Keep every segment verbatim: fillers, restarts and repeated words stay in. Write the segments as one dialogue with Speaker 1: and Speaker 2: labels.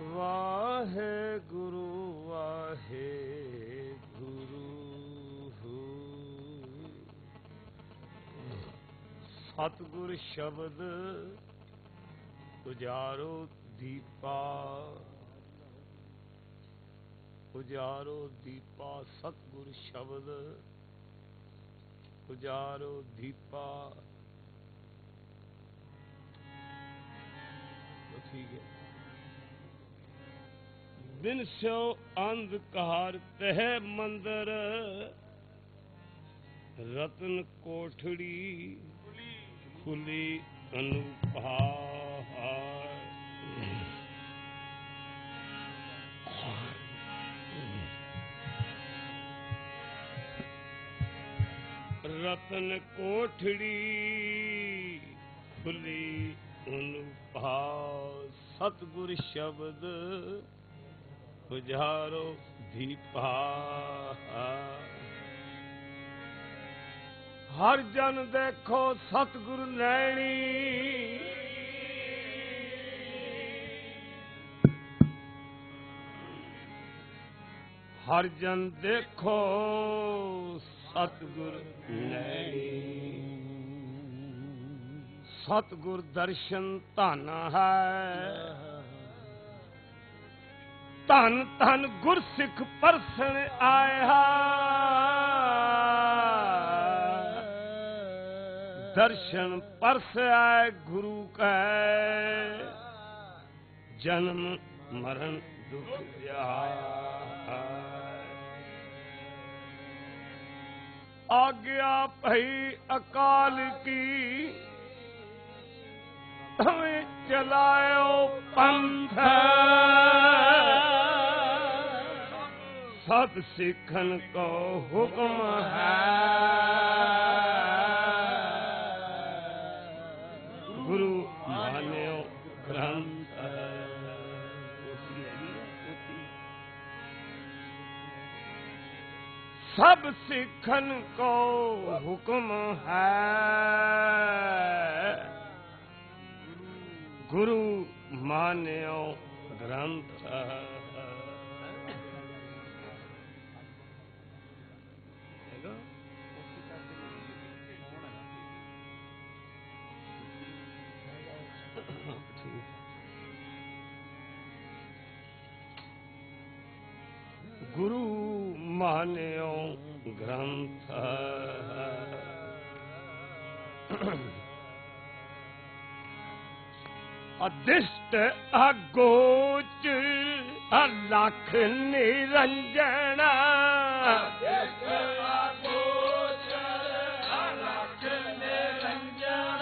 Speaker 1: ਵਾਹਿਗੁਰੂ ਵਾਹਿਗੁਰੂ ਸਤਿਗੁਰ ਸ਼ਬਦ ਉਜਾਰੋ ਦੀਪਾ ਉਜਾਰੋ ਦੀਪਾ ਸਤਿਗੁਰ ਸ਼ਬਦ ਉਜਾਰੋ ਦੀਪਾ। ਠੀਕ ਹੈ। ਬਿਨ ਸਿਓ ਅੰਧਕਾਰ ਤਹ ਮੰਦਰ ਰਤਨ ਕੋਠੜੀ ਖੁੱਲੀ ਅਨੁਪਾਰ। ਰਤਨ ਕੋਠੜੀ ਖੁੱਲੀ ਅਨੁਪਾਰ ਸਤਿਗੁਰ ਸ਼ਬਦ ਉਜਾਰੋ ਦੀਪਾ। ਹਰ ਜਨ ਦੇਖੋ ਸਤਿਗੁਰ ਲੈਣੀ ਹਰ ਜਨ ਦੇਖੋ ਸਤਿਗੁਰ ਲੈਣੀ। ਸਤਿਗੁਰ ਦਰਸ਼ਨ ਧਨ ਹੈ ਧਨ ਧਨ ਗੁਰਸਿੱਖ ਪਰਸਨ ਆਇਆ। ਦਰਸ਼ਨ ਪਰਸ ਆਏ ਗੁਰੂ ਕੈ ਜਨਮ ਮਰਨ ਦੁਖ ਜਾਏ। ਆਗਿਆ ਭਈ ਅਕਾਲ ਕੀ ਤਵੇਂ ਚਲਾਇਓ ਪੰਥ। ਸਤ ਸਿੱਖਨ ਕੋ ਹੁਕਮ ਹੈ ਗੁਰੂ ਮਾਨਿਓ ਗ੍ਰੰਥ। ਸਭ ਸਿੱਖਨ ਕੋ ਹੁਕਮ ਹੈ ਗੁਰੂ ਮਾਨਿਓ ਗ੍ਰੰਥ। ਗੁਰੂ ਮਾਨਿਓ ਗ੍ਰੰਥ। ਅਦਿਸ਼ਟ ਅਗੋਚ ਅਲਖ ਨਿਰੰਜਨ। ਅਦਿਸ਼ਟ ਅਗੋਚ ਅਲਖ ਨਿਰੰਜਨ।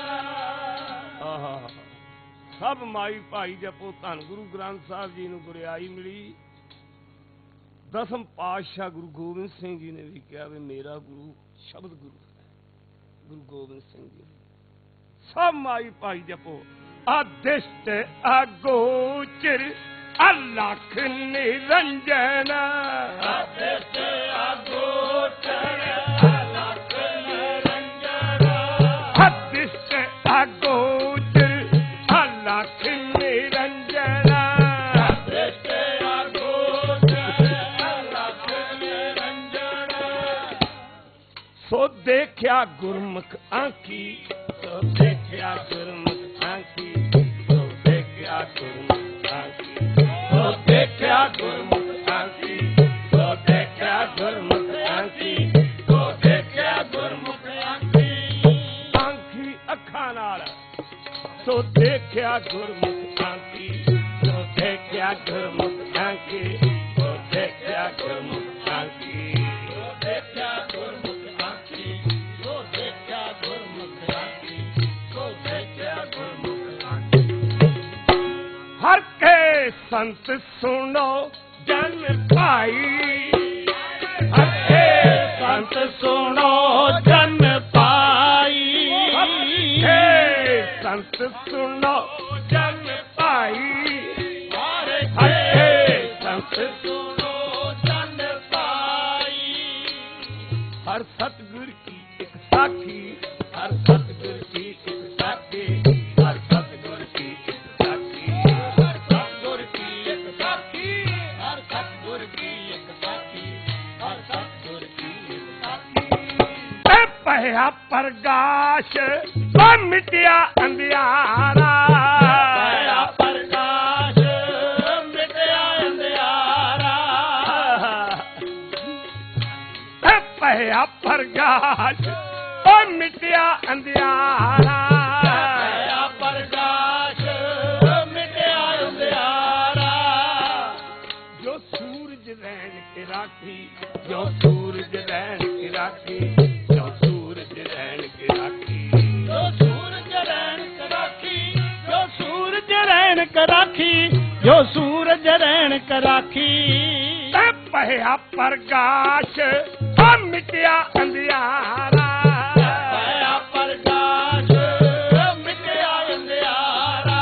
Speaker 1: ਸਭ ਮਾਈ ਭਾਈ ਜਪੋ ਧੰਨ ਗੁਰੂ ਗ੍ਰੰਥ ਸਾਹਿਬ ਜੀ ਨੂੰ ਗੁਰਿਆਈ ਮਿਲੀ। ਦਸਮ ਪਾਤਸ਼ਾਹ ਗੁਰੂ ਗੋਬਿੰਦ ਸਿੰਘ ਜੀ ਨੇ ਵੀ ਕਿਹਾ ਵੀ ਮੇਰਾ ਗੁਰੂ ਸ਼ਬਦ ਗੁਰੂ ਹੈ। ਗੁਰੂ ਗੋਬਿੰਦ ਸਿੰਘ ਜੀ ਸਭ ਮਾਈ ਭਾਈ ਜਪੋ। ਆਦਿਸ਼ਟ ਅਗੋਚਰ ਅਲਖ ਨਿਰੰਜਨ। ਆਦਿਸ਼ਟ ਅਗੋਚਰ ਅਲਖ ਨਿਰੰਜਨ। ਆਦਿਸ਼ਟ ਅਗੋਚਰ ਅਲਖ ਨਿਰੰਜਨ। ਆਦਿਸ਼ਟ ਸੋ ਦੇਖਿਆ ਗੁਰਮੁਖ ਆਂਖੀ ਸੋ ਦੇਖਿਆ ਗੁਰਮੁਖ ਆਂਖੀ ਸੋ ਦੇਖਿਆ ਗੁਰਮੁਖ ਆਂਖੀ ਸੋ ਦੇਖਿਆ ਗੁਰਮੁਖ ਆਂਖੀ ਸੋ ਦੇਖਿਆ ਗੁਰਮੁਖ ਆਂਖੀ ਸੋ ਦੇਖਿਆ ਗੁਰਮੁਖ ਆਂਖੀ। ਆਂਖੀ ਅੱਖਾਂ ਨਾਲ ਸੋ ਦੇਖਿਆ ਗੁਰਮੁਖ ਆਂਖੀ ਸੋ ਦੇਖਿਆ ਗੁਰਮੁਖ ਆਂਖੀ ਸੋ ਦੇਖਿਆ ਗੁਰਮੁਖ ਆਂਖੀ ਸੋ ਦੇਖਿਆ ਗੁਰਮੁਖ ਹਰ ਕੇ ਸੰਤ ਸੁਣੋ ਜਨ ਭਾਈ। ਹਰ ਕੇ ਸੰਤ ਸੁਣੋ ਜਨ ਭਾਈ। ਹਰ ਕੇ ਸੰਤ ਸੁਣੋ ਜਨ ਭਾਈ। ਹਰ ਕੇ ਸੰਤ ਸੁਣੋ ਜਨ ਭਾਈ। ਹਰ ਸਤਿਗੁਰ ਕੀ ਇੱਕ ਸਾਖੀ ਹਰ ਸਤਿਗੁਰ ਕੀ ਇੱਕ ਸਾਖੀ ਹਰ ਸਤਿਗੁਰ ਕੀ ਇੱਕ ਸਾਖੀ ਹਰ ਸਤਿਗੁਰ ਕੀ ਇੱਕ ਮਿਟਿਆ ਅੰਧਿਆਰਾ
Speaker 2: ਪਾਇਆ ਪ੍ਰਕਾਸ਼ ਮਿਟਿਆ ਅੰਧਿਆਰਾ
Speaker 1: ਪਾਇਆ ਪ੍ਰਕਾਸ਼ ਓ ਮਿਟਿਆ ਅੰਧਿਆਰਾ
Speaker 2: ਪਾਇਆ ਪ੍ਰਕਾਸ਼ ਮਿਟਿਆ ਅੰਧਿਆਰਾ
Speaker 1: ਜੋ ਸੂਰਜ ਰਹਿਣ ਕੇ ਰਾਖੀ ਜੋ ਸੂਰਜ ਰਹਿਣ ਕੇ ਰਾਖੀ ਜੋ ਸੂਰਜ ਰਹਿਣ ਕੇ ਰਾਖੀ
Speaker 2: ਜੋ ਸੂਰਜ ਰਹਿਣ ਕੇ ਰਾਖੀ ਜੋ ਸੂਰਜ ਰਹਿਣ ਕੇ ਰਾਖੀ ਜੋ ਸੂਰਜ ਰਹਿਣ ਕੇ ਰਾਖੀ
Speaker 1: ਤੇ ਪਹਿਆ ਪ੍ਰਕਾਸ਼ ਓ ਮਿਟਿਆ ਅੰਧਿਆਰਾ
Speaker 2: ਪਾਇਆ ਪ੍ਰਕਾਸ਼ ਮਿਟਿਆ ਅੰਧਿਆਰਾ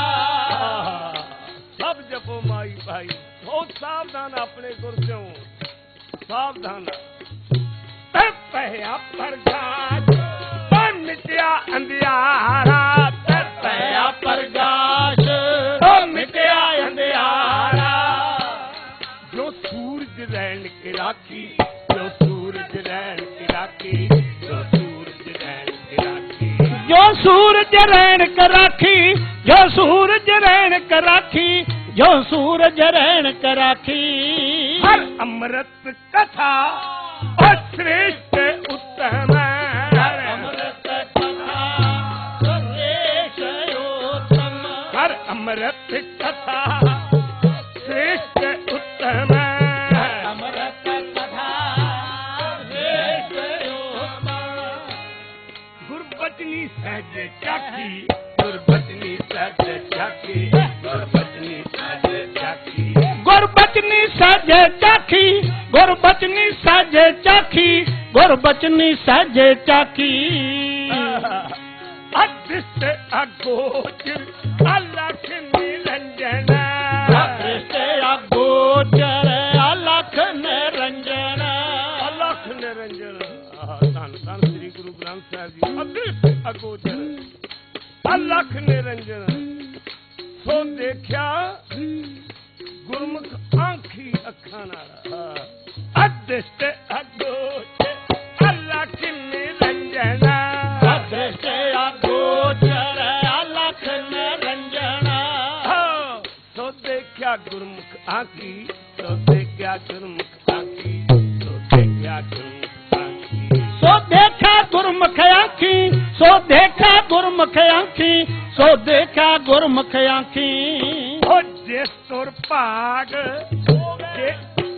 Speaker 1: ਸਭ ਜਪੋ ਮਾਈ ਭਾਈ ਬਹੁਤ ਸਾਵਧਾਨ ਆਪਣੇ ਗੁਰ ਸਿਓ ਸਾਵਧਾਨ ਤੇ ਪਹਿਆ ਪ੍ਰਕਾਸ਼ ਓ ਮਿਟਿਆ ਅੰਧਿਆਰਾ ਤੇ
Speaker 2: ਪਾਇਆ ਪ੍ਰਕਾਸ਼ ਓ ਮਿਟਿਆ ਅੰਧਿਆਰਾ
Speaker 1: ਜੋ ਸੂਰਜ ਰਹਿਣ ਕੇ ਰਾਖੀ ਜੋ ਸੂਰਜ ਰਹਿਣ ਕੇ ਰਾਖੀ ਜੋ ਸੂਰਜ ਰਹਿਣ ਕੇ ਰਾਖੀ
Speaker 2: ਜੋ ਸੂਰਜ ਰਹਿਣ ਕੇ ਰਾਖੀ ਜੋ ਸੂਰਜ ਰਹਿਣ ਕੇ ਰਾਖੀ ਜੋ ਸੂਰਜ ਰਹਿਣ ਕੇ ਰਾਖੀ
Speaker 1: ਹਰ ਅੰਮ੍ਰਿਤ ਕਥਾ ਓ ਸ੍ਰੇਸ਼ਟ ਉੱਤਮ
Speaker 2: ਹਰ ਅੰਮ੍ਰਿਤ ਕਥਾ ਸ੍ਰੇਸ਼ਟ ਉੱਤਮ
Speaker 1: ਹਰ ਅੰਮ੍ਰਿਤ ਕਥਾ ਸ੍ਰੇਸ਼ਟ ਉੱਤਮ
Speaker 2: ਅੰਮ੍ਰਿਤ ਕਥਾ ਸ੍ਰੇਸ਼ਟ ਉੱਤਮ
Speaker 1: ਗੁਰਬਚਨੀ ਸਹਿਜ ਚਾਖੀ ਗੁਰਬਚਨੀ ਸਹਿਜ ਚਾਖੀ ਗੁਰਬਚਨੀ ਸਹਿਜ ਚਾਖੀ
Speaker 2: ਗੁਰਬਚਨੀ ਸਾਜੇ ਚਾਖੀ ਗੁਰਬਚਨੀ ਸਾਜੇ ਚਾਖੀ ਗੁਰਬਚਨੀ ਸਾਜੇ ਚਾਖੀ
Speaker 1: ਅਦ੍ਰਿਸ਼ਟ ਅਗੋਚਰ ਅਲਖ ਨਿਰੰਜਨ
Speaker 2: ਅਦ੍ਰਿਸ਼ਟ ਅਗੋਚਰ ਅਲਖ ਨਿਰੰਜਨ
Speaker 1: ਅਲਖ ਨਿਰੰਜਨ ਧੰਨ ਧੰਨ ਸ੍ਰੀ ਗੁਰੂ ਗ੍ਰੰਥ ਸਾਹਿਬ ਜੀ ਅਦ੍ਰਿਸ਼ਟ ਅਗੋਚਰ ਅਲਖ ਨਿਰੰਜਨ ਸੋ ਦੇਖਿਆ ਗੁਰਮੁਖ ਆਂਖੀ ਅੱਖਾਂ ਨਾਲ ਅਦ੍ਰਿਸ਼ਟ ਅਗੋਚਰ ਅਲਖ ਨਿਰੰਜਨ
Speaker 2: ਅਦ੍ਰਿਸ਼ਟ ਅਗੋਚਰ ਅਲਖ ਨਿਰੰਜਨ
Speaker 1: ਸੋ ਦੇਖਿਆ ਗੁਰਮੁਖ ਆਂਖੀ ਸੋ ਦੇਖਿਆ ਗੁਰਮੁਖ ਆਂਖੀ ਸੋ ਦੇਖਿਆ ਗੁਰਮੁਖ ਆਂਖੀ
Speaker 2: ਸੋ ਦੇਖਿਆ ਗੁਰਮੁਖ ਆਖੀ ਸੋ ਦੇਖਿਆ ਗੁਰਮੁਖ ਆਖੀ ਸੋ ਦੇਖਿਆ ਗੁਰਮੁਖ ਆਖੀ
Speaker 1: ਓ ਜਿਸ ਤੁਰ ਭਾਗ ਜੇ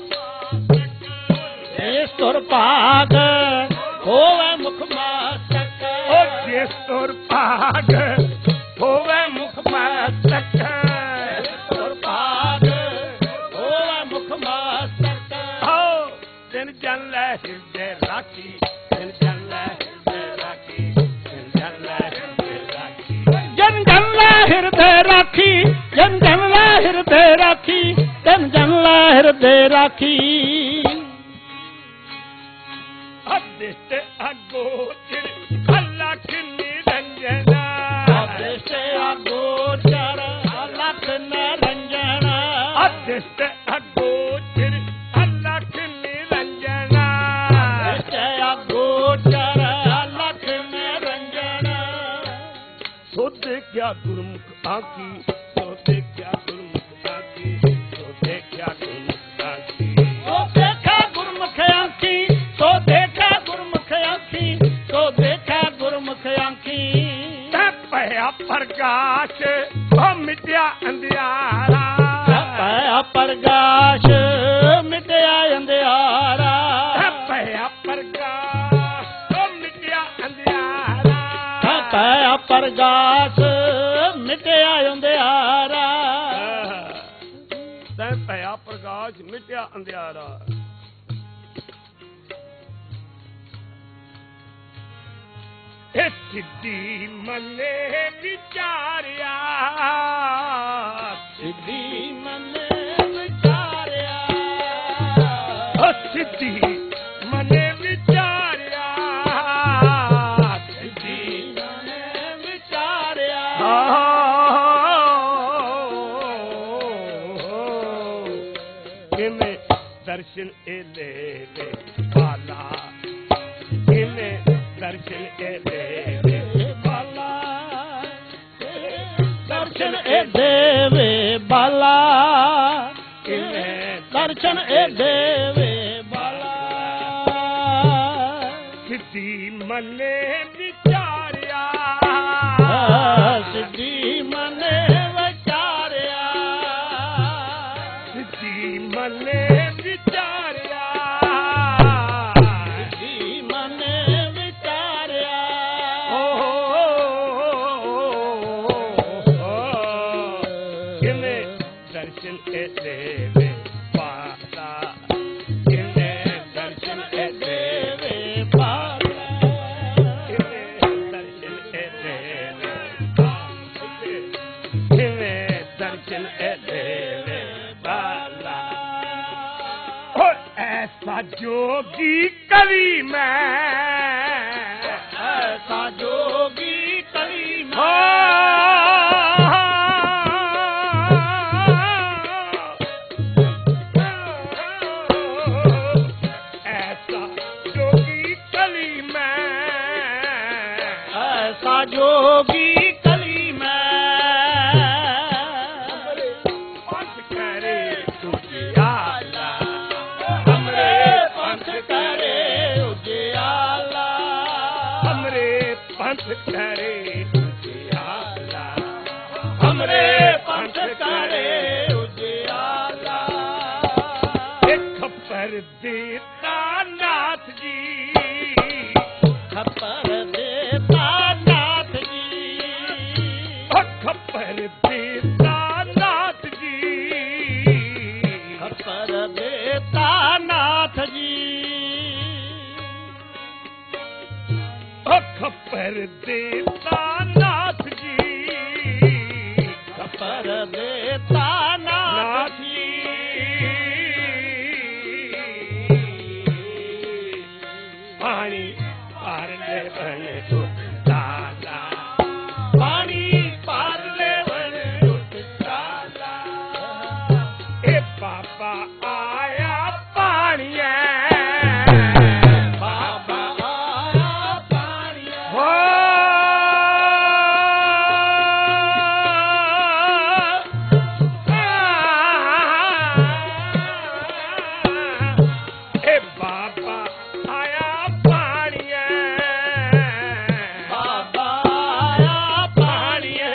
Speaker 2: ਇਸ ਤੁਰ ਭਾਗ ਹੋਵੇ ਮੁਖ ਮਾਸਕ
Speaker 1: ਓ ਜਿਸ ਤੁਰ ਭਾਗ ਹੋਵੇ ਮੁਖ ਮਸਤਕ
Speaker 2: ਤੁਰ ਭਾਗ ਹੋਵੇ ਮੁਖ ਮਾਸਕ
Speaker 1: ਓ ਦਿਨ ਜਨ ਲੈ ਹਿਰਦੇ ਰਾਖੀ ਦਿਨ ਜਨ ਲੈ ਹਿਰਦੇ ਰਾਖੀ ਦਿਨ ਜਨ ਲੈ ਹਿਰਦੇ ਰਾਖੀ
Speaker 2: ਜਨ ਜਨ ਲੈ ਹਿਰਦੇ ਰਾਖੀ ਜਨ ਜਨ ਲੈ ਹਿਰਦੇ ਰਾਖੀ ਜਨ ਜਨ ਲੈ ਹਿਰਦੇ ਰਾਖੀ
Speaker 1: ਅਦ੍ਰਿਸ਼ਟ ਅਗੋਚਰ ਅਲਖ ਨਿਰੰਜਨ
Speaker 2: ਅਦ੍ਰਿਸ਼ਟ ਅਗੋਚਰ ਅਲਖ ਨਿਰੰਜਨ
Speaker 1: ਅਦ੍ਰਿਸ਼ਟ ਅਗੋਚਰ ਅਲਖ ਨਿਰੰਜਨ
Speaker 2: ਅਦ੍ਰਿਸ਼ਟ ਅਗੋਚਰ ਅਲਖ ਨਿਰੰਜਨ
Speaker 1: ਸੋ ਦੇਖਿਆ ਗੁਰਮੁਖ ਆਖੀ ਸੋ ਦੇਖਿਆ ਗੁਰਮੁਖ ਆਖੀ ਸੋ ਦੇਖਿਆ ਗੁਰਮੁਖ ਆਖੀ
Speaker 2: ਸੋ ਦੇਖਾ ਗੁਰਮੁਖ ਆਖੀ ਸੋ ਦੇਖਾ ਗੁਰਮੁਖ ਆਖੀ ਸੋ ਦੇਖਾ ਗੁਰਮੁਖ ਆਖੀ
Speaker 1: ਤੇ ਭਇਆ ਪ੍ਰਕਾਸ਼ ਓ ਮਿਟਿਆ ਅੰਧਿਆਰਾ
Speaker 2: ਪਾਇਆ ਪ੍ਰਕਾਸ਼ ਮਿਟਿਆ ਅੰਧਿਆਰਾ
Speaker 1: ਤੇ ਭਇਆ ਪ੍ਰਕਾਸ਼ ਓ ਮਿਟਿਆ ਅੰਧਿਆਰਾ
Speaker 2: ਪਾਇਆ ਪ੍ਰਕਾਸ਼ ਮਿਟਿਆ ਅੰਧਿਆਰਾ
Speaker 1: ਤੇ ਭਇਆ ਪ੍ਰਕਾਸ਼ ਮਿਟਿਆ ਅੰਧਿਆਰਾ ਇਹ ਸਿੱਧੀ ਮਨੇ ਵਿਚਾਰਿਆ
Speaker 2: ਸਿੱਧੀ ਮਨੇ ਵਿਚਾਰਿਆ
Speaker 1: ਓ ਸਿੱਧੀ ਮਨੇ ਵਿਚਾਰਿਆ ਸਿੱਧੀ
Speaker 2: ਮਨੇ ਵਿਚਾਰਿਆ
Speaker 1: ਕਿਵੇਂ ਦਰਸ਼ਨ ਇਹ ਲੈ ਵੇ ਬਾਲਾ ਕਿਵੇਂ ਦਰਸ਼ਨ ਇਹ ਲੈ ਵੇ
Speaker 2: ਬਾਲਾ ਦਰਸ਼ਨ ਇਹ ਦੇਵੇ ਬਾਲਾ ਕਿਵੇਂ ਦਰਸ਼ਨ ਇਹ ਦੇਵੇ ਬਾਲਾ
Speaker 1: ਸਿੱਧੀ ਮਨੇ ਵਿਚਾਰਿਆ
Speaker 2: ਸਿੱਧੀ ਮਨੇ ਵਿਚਾਰਿਆ
Speaker 1: ਸਿੱਧੀ ਮਨੇ ਵਿਚਾਰਿਆ
Speaker 2: ਸਿੱਧੀ ਮਨੇ ਵਿਚਾਰਿਆ
Speaker 1: ਕਿਵੇਂ ਦਰਸ਼ਨ ਇਹ ਦੇਵੇ ਬਾਲਾ ਕਿਵੇਂ ਦਰਸ਼ਨ ਇਹ ਦੇਵੇ ਬਾਲਾ ਕਿਵੇਂ ਦਰਸ਼ਨ ਇਹ ਦੇਵੇ ਕਿਵੇਂ ਦਰਸ਼ਨ ਇਹ ਦੇਵੇ ਬਾਲਾ ਓ ਐਸਾ ਜੋਗੀ ਕਵੀ ਮੈਂ
Speaker 2: ਐਸਾ ਜੋਗੀ ਕਵੀ
Speaker 1: ਹੋ ਐਸਾ ਜੋਗੀ ਕਲੀ ਮੈਂ
Speaker 2: ਐਸਾ ਜੋਗੀ ਕਲੀ ਮੈਂ
Speaker 1: ਪੰਥ ਕਰੇ ਉਜਿਆਲਾ
Speaker 2: ਹਮਰੇ ਪੰਥ ਕਰੇ ਉਜਿਆਲਾ
Speaker 1: ਹਮਰੇ ਪੰਥ ਕਰੇ ਉਜਿਆਲਾ
Speaker 2: ਹਮਰੇ ਪੰਥ ਕਰੇ ਉਜਿਆਲਾ
Speaker 1: ਇੱਕ ਖੱਪਰ ਦੇਤਾ ਨਾਥ ਜੀ
Speaker 2: ਖੱਪਰ ਦੇਤਾ ਨਾਥ ਜੀ
Speaker 1: ਓ ਖੱਪਰ ਦੇਤਾ ਨਾਥ ਜੀ
Speaker 2: ਖੱਪਰ ਦੇਤਾ ਨਾਥ ਜੀ
Speaker 1: ਓ ਖੱਪਰ ਦੇਤਾ ਨਾਥ ਜੀ
Speaker 2: ਖੱਪਰ ਦੇਤਾ ਨਾਥ
Speaker 1: ਨਾਥ
Speaker 2: ਜੀ
Speaker 1: ਪਾਣੀ ਭਰ ਲੈ ਬਣ ਉੱਤਾਲਾ ਪਾਣੀ ਭਰ ਲੈ ਬਣ ਉੱਤਾਲਾ ਇਹ ਬਾਬਾ ਆਇਆ ਪਾਣੀਏ
Speaker 2: ਬਾਬਾ ਆਇਆ ਪਾਣੀਏ
Speaker 1: ਹੋ ਇਹ ਬਾਬਾ ਆਇਆ ਪਾਣੀਏ
Speaker 2: ਬਾਬਾ ਆਇਆ ਪਾਣੀਏ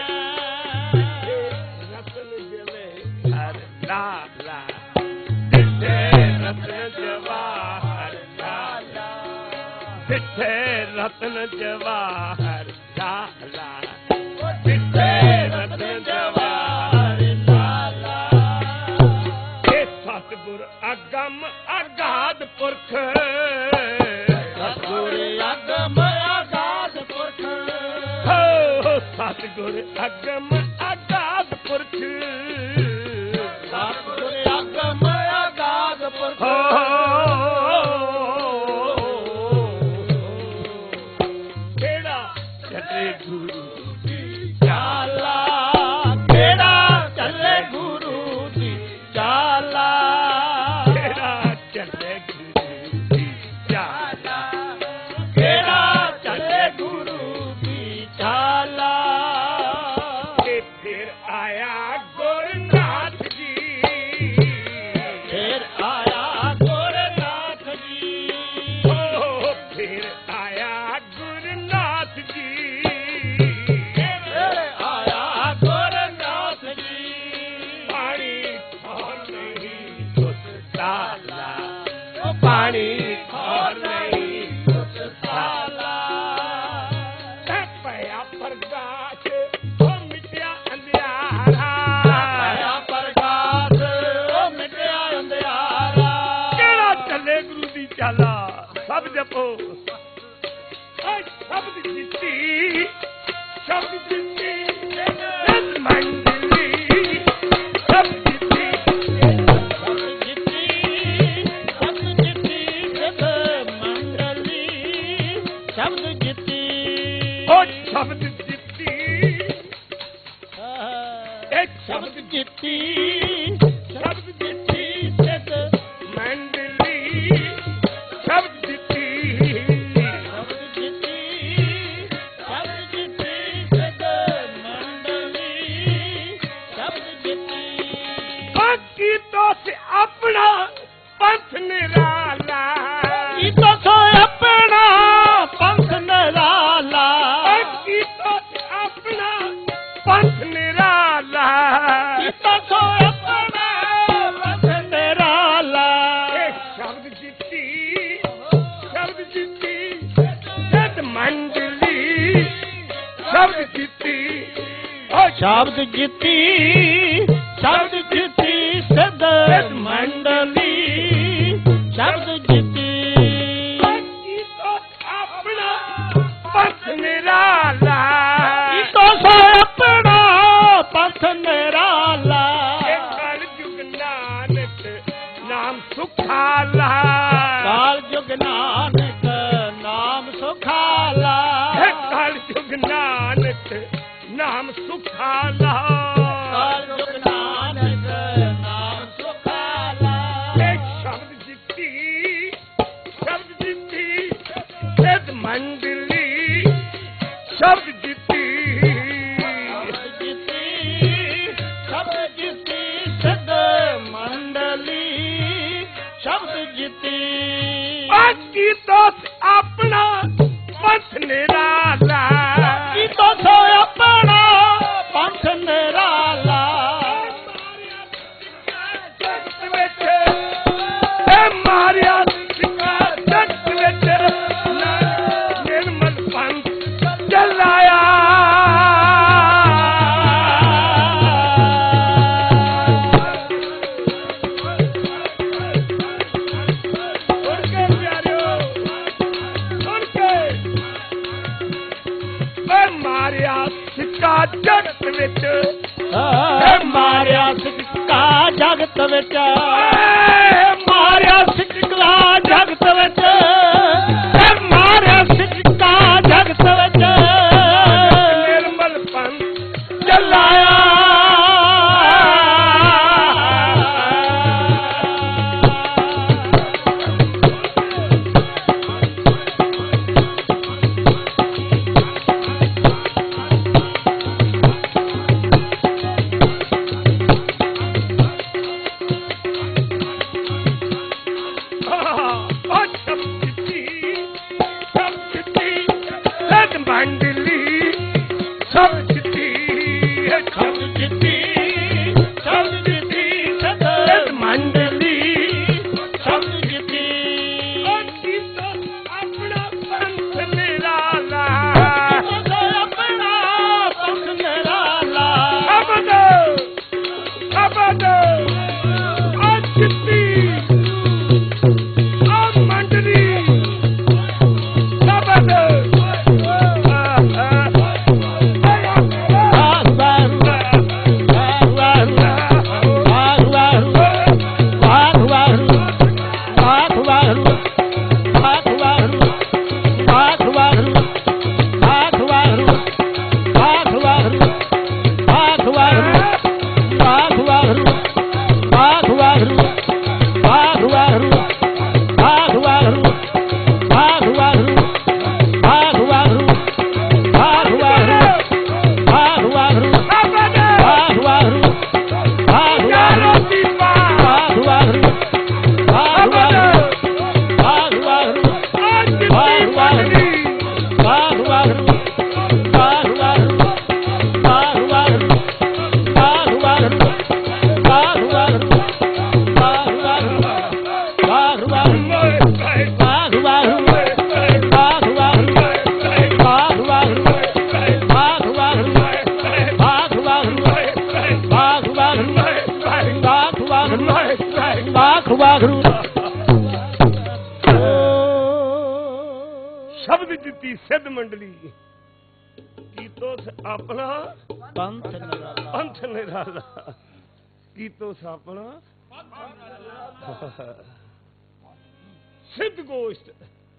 Speaker 1: ਰਤਨ ਜਵੇ ਹਰ ਲਾਲਾ ਦਿੱਤੇ ਰਤਨ ਜਵਾਹਰ ਲਾਲਾ ਦਿੱਤੇ ਰਤਨ ਜਵਾਹਰ ਲਾਲਾ ਦਿੱਤੇ ਰਤਨ ਜਵਾਹਰ ਲਾਲਾ ਇਹ ਸਤਿਗੁਰ ਅਗੰਮ ਅਗਾਧ ਪੁਰਖ
Speaker 2: ਸਤਿਗੁਰ ਅਗਮ ਅਗਾਧ ਪੁਰਖ
Speaker 1: ਹੋ ਸਤਿਗੁਰ ਅਗੰਮ ਅਗਾਧ ਪੁਰਖ
Speaker 2: ਸਤਿਗੁਰ ਅਗਮ ਅਗਾਧ ਪੁਰਖ
Speaker 1: ਕਿਹੜਾ ਚੱਲੇ ਗੁਰੂ ਦੀ
Speaker 2: ਚਾਲਾ ਕਿਹੜਾ ਚੱਲੇ ਗੁਰੂ ਦੀ ਚਾਲਾ
Speaker 1: ਕਿਹੜਾ ਚੱਲੇ ਗੁਰੂ ਦੀ ਚਾਲਾ
Speaker 2: ਕਿਹੜਾ ਚੱਲੇ ਗੁਰੂ ਦੀ ਚਾਲਾ
Speaker 1: ਤੇ ਫਿਰ ਆਇਆ ਗੁਰਨਾਥ ਜੀ
Speaker 2: ਫਿਰ ਆਇਆ ਗੁਰਨਾਥ ਜੀ
Speaker 1: ਓ ਫਿਰ ਆਇਆ ਗੁਰਨਾਥ ਜੀ
Speaker 2: ਫਿਰ ਆਇਆ ਗੁਰਨਾਥ ਜੀ
Speaker 1: ਪਾਣੀ ਖੋਰ ਨਹੀਂ ਉਸ ਤਾਲਾ ਉਹ ਪਾਣੀ ਖੋਰ ਨਹੀਂ ਉਸ ਤਾਲਾ ਤੇ ਪਿਆ ਪ੍ਰਕਾਸ਼ ਉਹ ਮਿਟਿਆ ਅੰਧਿਆਰਾ
Speaker 2: ਆਇਆ ਪ੍ਰਕਾਸ਼ ਉਹ ਮਿਟਿਆ ਅੰਧਿਆਰਾ
Speaker 1: ਕਿਹੜਾ ਚੱਲੇ ਗੁਰੂ ਦੀ ਚਾਲਾ ਸਭ ਜਪੋ ਓਏ ਸ਼ਬਦ ਜਿੱਤੀ ਸ਼ਬਦ ਜਿੱਤੀ ਇਸ ਮੰਡਲੀ ਸ਼ਬਦ ਜਿੱਤੀ
Speaker 2: ਸਤ ਜਿੱਤੀ ਸਤ ਜਿੱਤੀ ਜਗ ਮੰਡਲੀ ਸ਼ਬਦ ਜਿੱਤੀ
Speaker 1: ਓ ਸ਼ਬਦ ਜਿੱਤੀ ਇਹ
Speaker 2: ਸ਼ਬਦ ਜਿੱਤੀ
Speaker 1: ਸ਼ਬਦ ਜਿੱਤੀ
Speaker 2: ਜਗ
Speaker 1: ਮੰਡਲੀ ਸ਼ਬਦ ਜਿੱਤੀ
Speaker 2: ਸ਼ਬਦ ਜਿੱਤੀ ਸ਼ਬਦ ਜਿੱਤੀ ਜਗ ਮੰਡਲੀ
Speaker 1: ਨਿਰਾਲਾ
Speaker 2: ਕੀਤਾ ਸੋ ਆਪਣਾ ਪੰਥ ਨਿਰਾਲਾ
Speaker 1: ਕੀਤਾ ਆਪਣਾ ਪੰਥ ਨਿਰਾਲਾ
Speaker 2: ਕੀਤਾ ਸੋ ਆਪਣਾ ਪੰਥ ਨਿਰਾਲਾ
Speaker 1: ਇਹ ਸ਼ਬਦ ਜਿੱਤੀ ਸ਼ਬਦ ਜਿੱਤੀ ਸਦ ਮੰਡਲੀ ਸ਼ਬਦ ਜਿੱਤੀ
Speaker 2: ਸ਼ਬਦ ਜਿੱਤੀ ਸ਼ਬਦ ਜਿੱਤੀ ਸਦ ਮੰਡਲੀ ਸ਼ਬਦ ਜਿੱਤੀ
Speaker 1: ਆਪਣਾ ਪੰਥ ਨਿਰਾਲਾ
Speaker 2: ਕੀਤਾ ਸੋ ਆਪਣਾ ਪੰਥ ਨਿਰਾਲਾ
Speaker 1: ਕਾਲ ਜੁਗ ਨਾਨਕ ਨਾਮ ਸੁਖਾਲਾ
Speaker 2: ਕਾਲ ਜੁਗ ਨਾਨਕ ਨਾਮ ਸੁਖਾਲਾ
Speaker 1: ਕਾਲ ਜੁਗ ਨਾਨਕ ਨਾਮ ਸੁਖਾਲਾ
Speaker 2: ਕਾਲ ਜੁਗ ਨਾਨਕ ਨਾਮ ਸੁਖਾਲਾ
Speaker 1: ਸ਼ਬਦ ਜਿੱਤੀ ਸ਼ਬਦ ਜਿੱਤੀ ਸਦ ਮੰਡਲੀ ਸ਼ਬਦ ਜਿੱਤੀ
Speaker 2: ਜਿੱਤੀ ਸ਼ਬਦ ਜਿੱਤੀ ਸਦ ਮੰਡਲੀ ਸ਼ਬਦ ਜਿੱਤੀ
Speaker 1: ਬਾਕੀ ਦੋਸ ਆਪਣਾ ਪੰਥ ਨਿਰਾਲਾ
Speaker 2: ਕੀਤਾ ਸੋ ਆਪਣਾ ਪੰਥ ਨਿਰਾਲਾ
Speaker 1: ਜਗਤ ਵਿੱਚ ਇਹ ਮਾਰਿਆ ਸਿੱਕਾ ਜਗਤ ਵਿੱਚ ਨਿਰਮਲ ਪੰਥ ਚਲਾਇਆ ਸੁਣ ਕੇ ਪਿਆਰਿਓ ਸੁਣ ਕੇ ਇਹ ਮਾਰਿਆ ਸਿੱਕਾ ਜਗਤ ਵਿੱਚ
Speaker 2: ਏ ਮਾਰਿਆ ਸਿੱਕਾ ਜਗਤ ਵਿੱਚ ਮਾਰਿਆ ਸਿੱਕਾ ਜਗਤ ਵਿੱਚ ਏ ਮਾਰਿਆ ਸਿੱਕਾ ਜਗਤ ਵਿੱਚ
Speaker 1: ਨਿਰਮਲ ਪੰਥ ਚਲਾਇਆ ਮੰਡਲੀ ਸਭ ਜਿੱਤੀ
Speaker 2: ਸ਼ਬਦ ਜਿੱਤੀ ਸ਼ਬਦ ਜਿੱਤੀ ਸਦ
Speaker 1: ਮੰਡਲੀ
Speaker 2: ਸ਼ਬਦ ਜਿੱਤੀ
Speaker 1: ਆਪਣਾ ਪੰਥ ਨਿਰਾਲਾ
Speaker 2: ਆਪਣਾ ਪੰਥ ਨਿਰਾਲਾ
Speaker 1: ਅਬਦ ਅਬਦ ਆ ਜਿੱਤੀ ਆ ਮੰਡਲੀ ਅਬਦ ਸ਼ਬਦ ਦਿੱਤੀ ਸਿੱਧ ਮੰਡਲੀ ਕੀਤੋਸ ਆਪਣਾ
Speaker 2: ਪੰਥ ਨਿਰਾਲਾ
Speaker 1: ਪੰਥ ਨਿਰਾਲਾ ਕੀਤੋਸ ਆਪਣਾ ਸਿੱਧ ਗੋਸ਼ਟ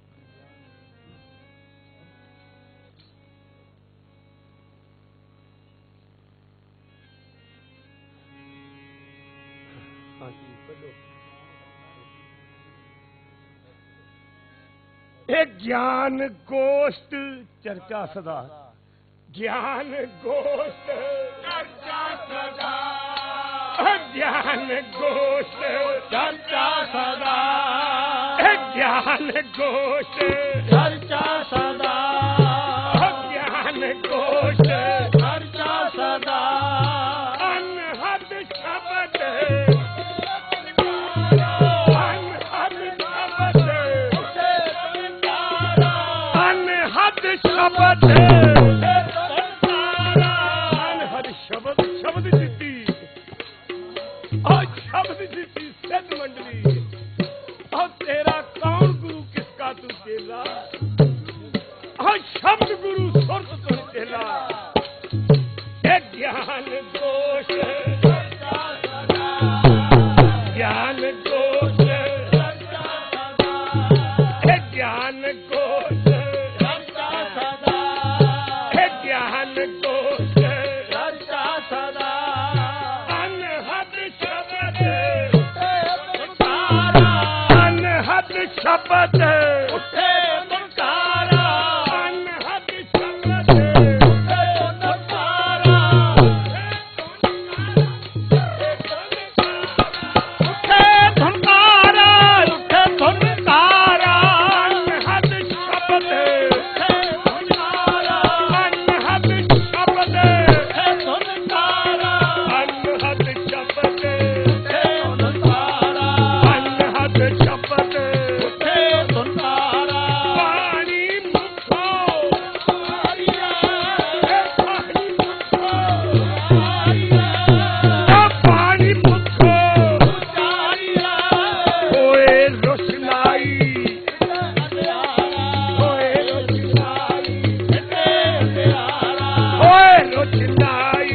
Speaker 1: ਇਹ ਗਿਆਨ ਗੋਸ਼ਟ ਚਰਚਾ ਸਦਾ ਗਿਆਨ ਗੋਸ਼ਟ ਚਰਚਾ ਸਦਾ ज्ञान गोष्ठ
Speaker 2: चर्चा सदा
Speaker 1: ज्ञान गोष्ठ
Speaker 2: चर्चा सदा
Speaker 1: ज्ञान गोष्ठ
Speaker 2: चर्चा सदा
Speaker 1: अनहद शब्द अनहद शब्द अनहद शब्द अनहद शब्द शब्द जीती और शब्द जीती सिद्ध मंडली और तेरा कौन गुरु किसका तू चेला और शब्द गुरु सुरत तू चेला ज्ञान दोष ज्ञान दोष ज्ञान दोष ज्ञान दोष अनहद शब्द अनहद शब्द
Speaker 2: उठे मुनकारा
Speaker 1: अनहद शब्द
Speaker 2: उठे धुनकारा उठे धुनकारा
Speaker 1: अनहद शब्द
Speaker 2: धुनकारा
Speaker 1: अनहद शब्द
Speaker 2: उठे धुनकारा
Speaker 1: अनहद शब्द
Speaker 2: धुनकारा
Speaker 1: अनहद शब्द
Speaker 2: उठे धुनकारा
Speaker 1: पानी मुखो
Speaker 2: आरिया
Speaker 1: पानी मुखो
Speaker 2: आरिया
Speaker 1: पानी मुखो
Speaker 2: आरिया
Speaker 1: होए रोशनाई होए रोशनाई होए रोशनाई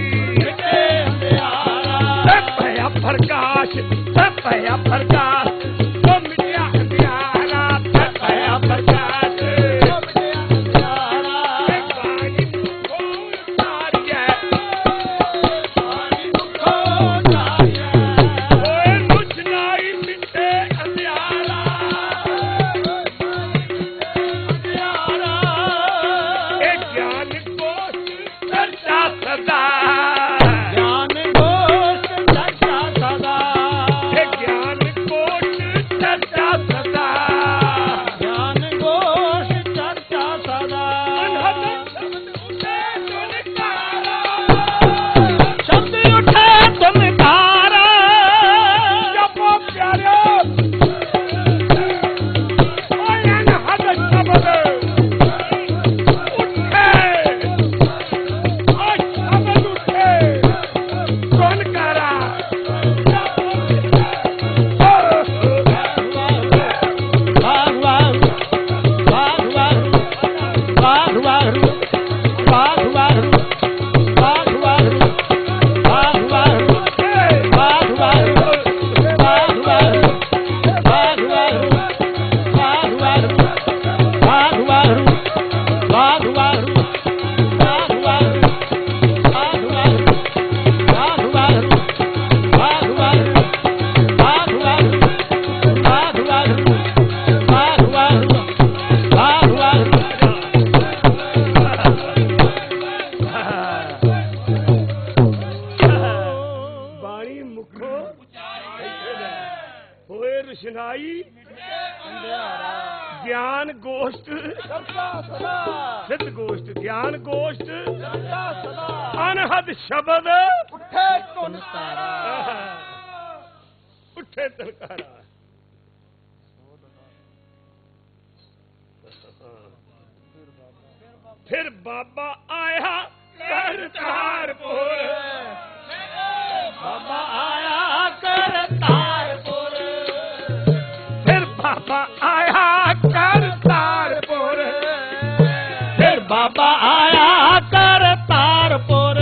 Speaker 1: भया प्रकाश भया प्रकाश ओ मिटिया अंधियारा भया प्रकाश पानी मुखो तारिया होए रोशनाई मिटे अंधियारा ए ज्ञान कोश चर्चा सदा
Speaker 2: ज्ञान घोष चर्चा सदा
Speaker 1: ए ज्ञान कोश चर्चा सदा
Speaker 2: ज्ञान घोष चर्चा सदा
Speaker 1: अनहद शब्द उठे तुनकारा
Speaker 2: शब्द उठे तुनकारा
Speaker 1: जपो प्यारे ओए अनहद शब्द उठे और शब्द उठे तुनकारा
Speaker 2: वाह वाह वाह वाह वाह वाह वाह वाह वाह वाह वाह वाह वाह वाह
Speaker 1: बाणी मुखो होए रोशनाई ज्ञान गोष्ठ सिद्ध गोष्ठ ज्ञान गोष्ठ अनहद शब्द
Speaker 2: उठे तुनकारा
Speaker 1: उठे तलकारा फिर बाबा आया करतारपुर
Speaker 2: बाबा आया करतारपुर
Speaker 1: फिर बाबा आया करतारपुर
Speaker 2: फिर बाबा आया करतारपुर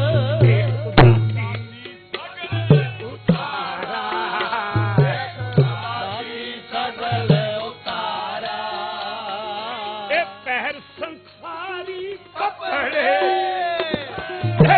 Speaker 2: सगल उतारा
Speaker 1: ए पैर संसारी कपड़े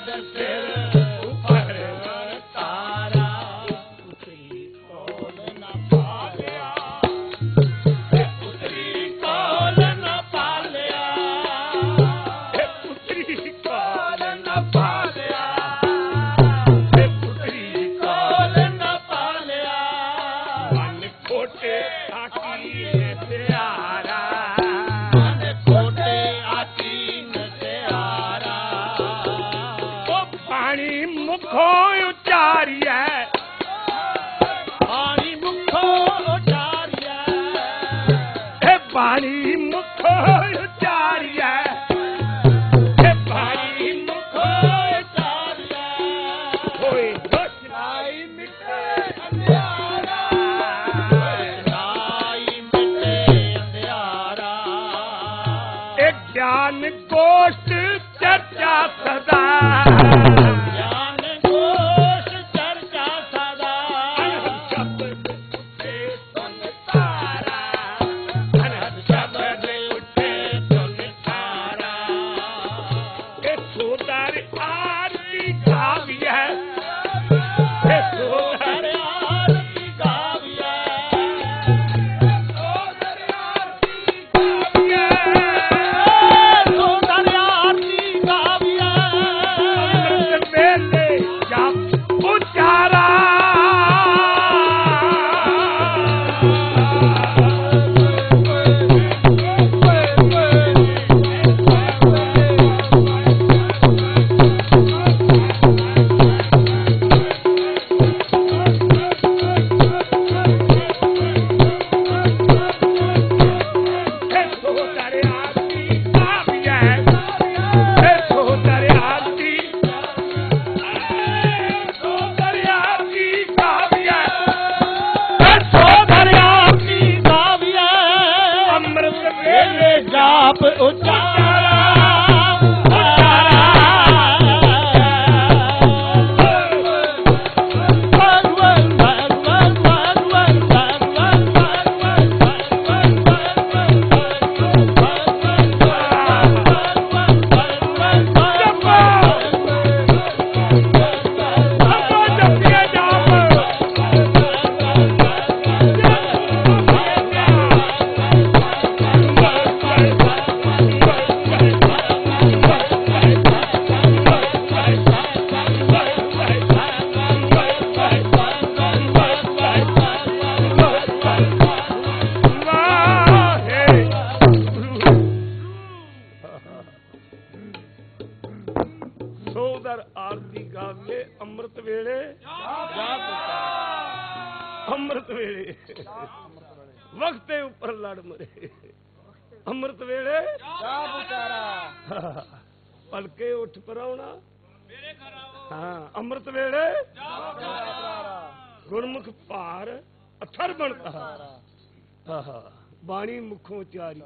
Speaker 1: बाणी मुखों चारी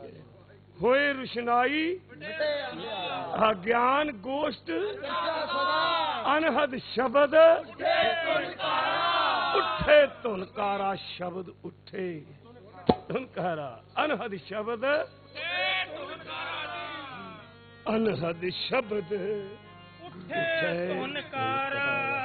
Speaker 1: होए रुशनाई ज्ञान गोष्ठ अनहद शब्द उठे धुनकारा शब्द उठे धुनकारा अनहद शब्द अनहद शब्द उठे धुनकारा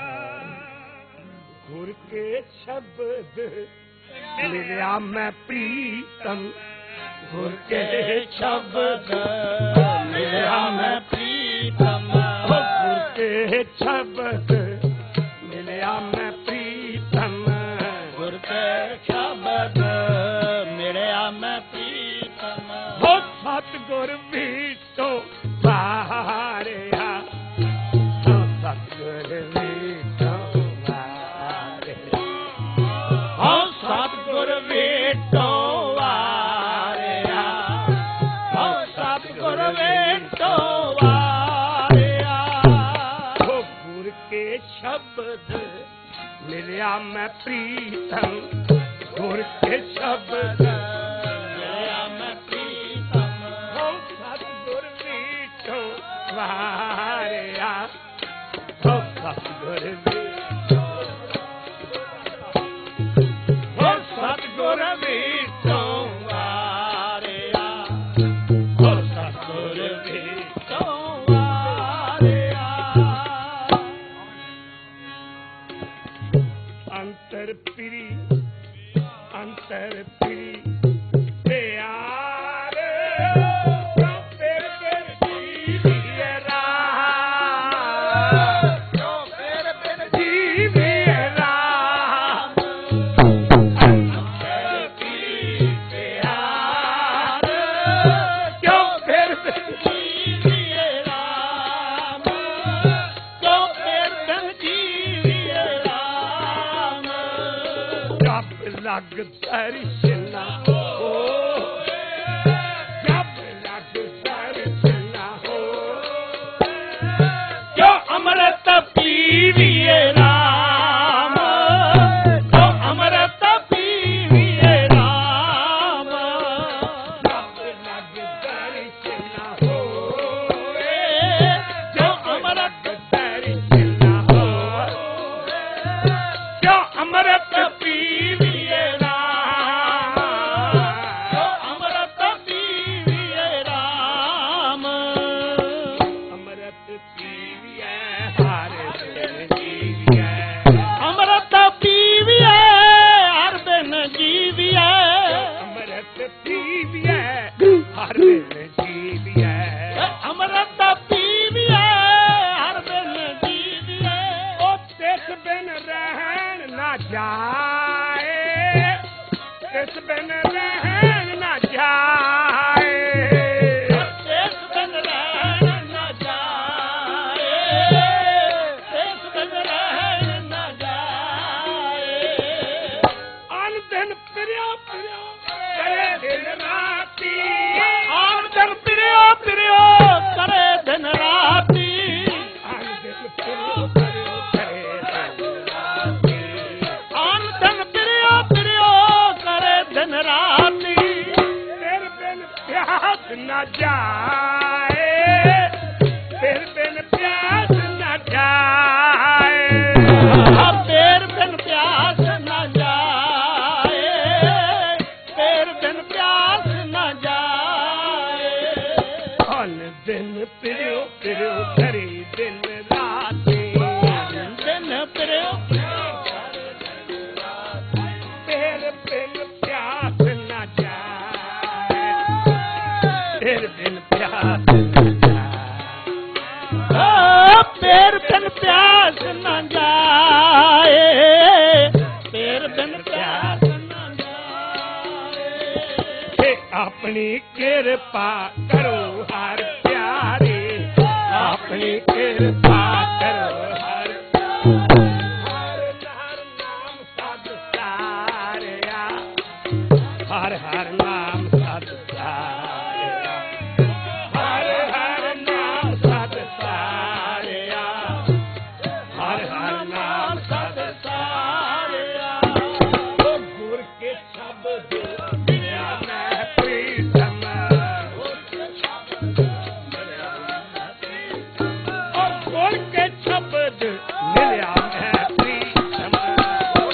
Speaker 1: गुर के शब्द मिलिया मैं प्रीतम गुर के शब्द मिलिया मैं प्रीतम गुर के शब्द मिलिया मैं प्रीतम गुर के शब्द मिलिया मैं प्रीतम हो सतगुर भी तो बाहरिया हो सतगुर भी तो बाहरिया हो सतगुर भी तो बाहरिया हो सतगुर भी तो बाहरिया हो गुर के शब्द मिलिया मैं प्रीतम गुर के शब्द मिलिया मैं प्रीतम हो सतगुर भी तो बाहरिया हो सतगुर भी हो सतगुर भी तो बाहरिया हो सतगुर भी तो बाहरिया ਪੀਰੀ ਅੰਤਰ ਪੀਰੀ ਪਿਆਰ ਕਿਉਂ ਫਿਰ ਫਿਰ ਜੀਵੀਏ ਰਾਮ ਕਿਉਂ ਫਿਰ ਫਿਰ ਜੀਵੀਏ ਰਾਮ ਅੰਤਰ ਪੀਰੀ ਪਿਆਰ ਕਿਉਂ ਫਿਰ ਫਿਰ ਜੀਵੀਏ ਰਾਮ ਕਿਉਂ ਫਿਰ ਫਿਰ ਜੀਵੀਏ ਰਾਮ ਜਪ ਲੱਗ ਦਰਸ਼ਨਾ ਹੋ ਜਪ ਲੱਗ ਦਰਸ਼ਨਾ ਹੋ ਜੋ ਅੰਮ੍ਰਿਤ ਪੀਵੀਏ ਰਾਮ ਜੋ ਅੰਮ੍ਰਿਤ ਪੀਵੀਏ ਰਾਮ ਜਪ ਲੱਗ ਦਰਸ਼ਨਾ ਹੋ ਜੋ ਅੰਮ੍ਰਿਤ ਦਰਸ਼ਨਾ ਹੋ ਜੋ ਅੰਮ੍ਰਿਤ ਪੀਵੀਏ ਰਾਮ ਜੋ ਅੰਮ੍ਰਿਤ ਪੀਵੀਏ ਰਾਮ ਅੰਮ੍ਰਿਤ ਪੀਵੀਏ ਹਰ ਦਿਨ ਜੀਵੀਏ ਅੰਮ੍ਰਿਤ ਪੀਵੀਏ ਹਰ ਦਿਨ ਜੀਵੀਏ ਅੰਮ੍ਰਿਤ ਪੀਵੀਏ ਹਰ ਦਿਨ ਜੀਵੀਏ ਅੰਮ੍ਰਿਤ ਪੀਵੀਏ ਹਰ ਦਿਨ ਜੀਵੀਏ ਉਹ ਤਿਸ ਬਿਨ ਰਹਿਣ ਨਾ ਜਾਏ ਤਿਸ ਬਿਨ ਰਹਿਣ ਨਾ ਜਾਏ ਤਿਸ ਬਿਨ ਰਹਿਣ ਨਾ ਜਾਏ ਤਿਸ ਬਿਨ ਰਹਿਣ ਨਾ ਜਾਏ ਅਨ ਦਿਨ ਪਿਰਿਓ ਪਿਰਿਓ ਕਰੇ ਦਿਨ ਰਾਤੀ ਅਨ ਦਿਨ ਪਿਰਿਓ ਪਿਰਿਓ ਕਰੇ ਦਿਨ ਰਾਤੀ ਅਨ ਦਿਨ ਪਿਰਿਓ ਪਿਰਿਓ ਕਰੇ ਦਿਨ ਰਾਤੀ ਅਨ ਦਿਨ ਪਿਰਿਓ ਪਿਰਿਓ ਕਰੇ ਦਿਨ ਰਾਤੀ ਤੇਰੇ ਬਿਨ ਪਿਆਸ ਨਾ ਜਾਏ ਤੇਰੇ ਬਿਨ ਪਿਆਸ ਨਾ ਜਾਏ ਤੇਰੇ ਬਿਨ ਪਿਆਸ ਨਾ ਜਾਏ ਤੇਰੇ ਬਿਨ ਪਿਆਸ ਨਾ ਜਾਏ ਹਲ ਦਿਨ ਪਿਰਿਓ ਪਿਰਿਓ ਕਰੇ ਦਿਨ ਰਾਤੀ ਦਿਨ ਪਿਰਿਓ ਪਿਰਿਓ ਤੇਰੇ ਬਿਨ ਪਿਆਸ ਨਾ ਜਾਏ ਤੇਰੇ ਬਿਨ ਪਿਆਸ ਨਾ ਜਾਏ ਤੇਰੇ ਬਿਨ ਪਿਆਸ ਨਾ ਜਾਏ ਤੇਰੇ ਬਿਨ ਪਿਆਸ ਨਾ ਜਾਏ ਆਪਣੀ ਕਿਰਪਾ ਕਰੋ ਹਰ ਪਿਆਰੇ ਆਪਣੀ ਕਿਰਪਾ ਕਰੋ ਹਰ ਹਰ ਹਰ ਨਾਮ ਸਦ ਸਾਰਿਆ ਹਰ ਹਰ ਨਾਮ ਸਦ ਸਾਰਿਆ ਹਰ ਹਰ ਨਾਮ ਸਦ ਸਾਰਿਆ ਹਰ ਹਰ ਨਾਮ ਸਦ ਸਾਰਿਆ ਉਹ ਗੁਰ ਕੇ ਸ਼ਬਦ ਮਿਲਿਆ ਮੈਂ ਪ੍ਰੀਤਮ ਉਹ ਗੁਰ ਕੇ ਸ਼ਬਦ ਮਿਲਿਆ ਮੈਂ ਪ੍ਰੀਤਮ ਉਹ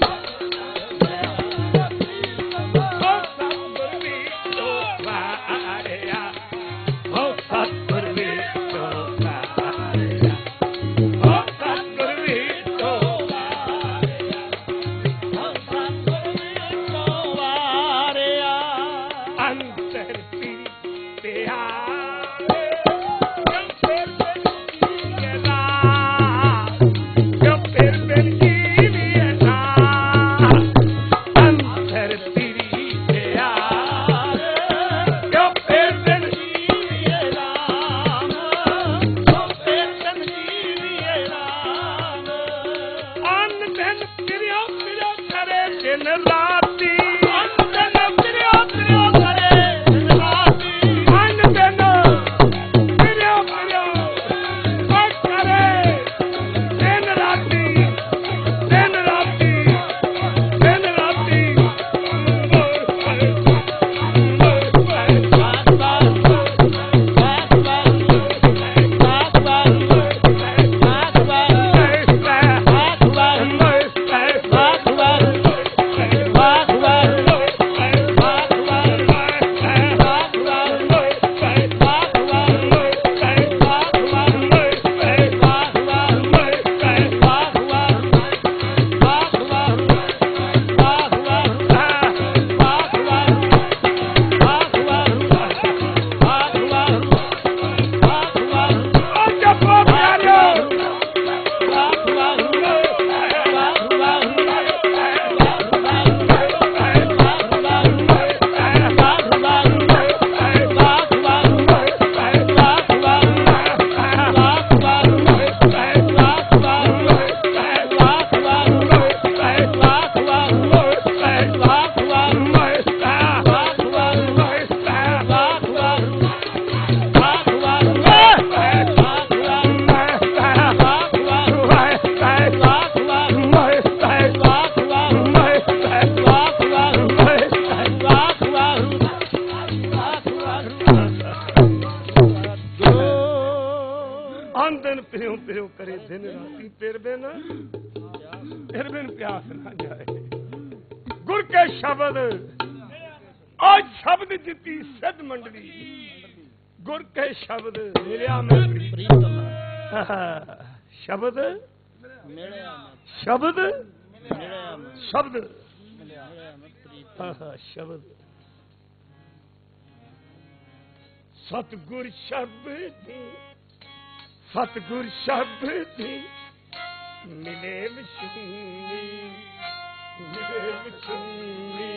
Speaker 1: ਸਤਿਗੁਰ ਵਿੱਚੋਂ ਵਾਰਿਆ ਉਹ ਸਤਿਗੁਰ ਵਿੱਚੋਂ ਵਾਰਿਆ ਉਹ ਸਤਿਗੁਰ ਵਿੱਚੋਂ ਵਾਰਿਆ ਉਹ ਸਤਿਗੁਰ ਵਿੱਚੋਂ ਵਾਰਿਆ ਅੰਤਰ ਪੀ ਪਿਆਰੇ ਜੋ ਫਿਰ ਫਿਰ ਜੀਵੀਏ ਰਾਮ ਜੋ ਫਿਰ ਫਿਰ ਜੀਵੀਏ ਰਾਮ ਅੰਤਰ ਪੀਰੀ ਪਿਆਰੇ ਜੋ ਫਿਰ ਫਿਰ ਜੀਵੀਏ ਰਾਮ ਜੋ ਫਿਰ ਫਿਰ ਜੀਵੀਏ ਰਾਮ ਅੰਨ ਦਿਨ ਪਿਰਿਓ ਪਿਰਿਓ ਕਰੇ ਦਿਨ ਰਾਤੀ ਅੰਨ ਦਿਨ ਪਿਰਿਓ ਪਿਰਿਓ ਕਰੇ ਦਿਨ ਰਾਤੀ ਅੰਨ ਦਿਨ ਪਿਰਿਓ ਪਿਰਿਓ ਉਹ ਕਰੇ ਦਿਨ ਰਾਤੀ ਦਿਨ ਰਾਤੀ ਦਿਨ ਰਾਤੀ ਵਾਹ दिन राती तेरे बिन तेरे बिन प्यास ना जाए। गुर के शब्द आज शब्द जिती सिद्ध मंडली, गुर के शब्द मिलिया मैं प्रीतम, शब्द शब्द शब्द शब्द सतगुर शब्द सतगुर शब्द मिले विष्णु मिले विष्णु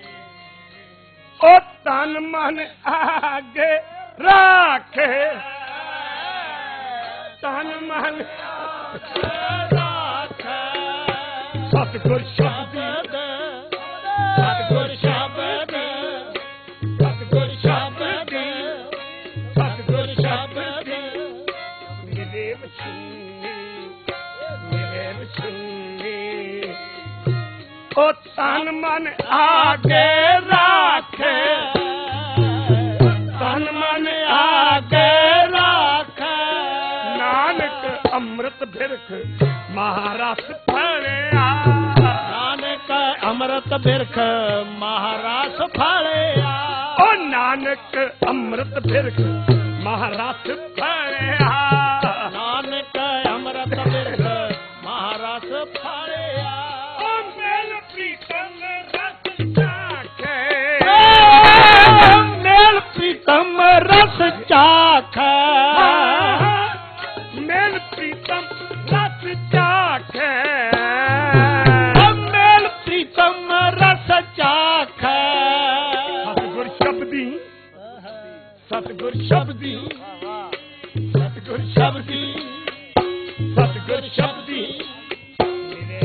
Speaker 1: ओ तन मन आगे राखे तन मन राखे सतगुर शब्द सतगुर शब्द सतगुर शब्द सतगुर शब्द मिले विष्णु मिले विष्णु ओ तन मन आगे राखे तन मन आगे राखे नानक अमृत बिरख महारस फलिया नानक अमृत बिरख महारस फलिया ओ नानक अमृत बिरख महारस फलिया नानक अमृत बिरख महारस फलिया ओ मेल प्रीतम रस चाखे मेल प्रीतम रस चाखे मेल प्रीतम रस चाखे मेल प्रीतम रस चाखे सतगुर शब्दी सतगुर शब्दी सतगुर शब्दी सतगुर शब्दी मिले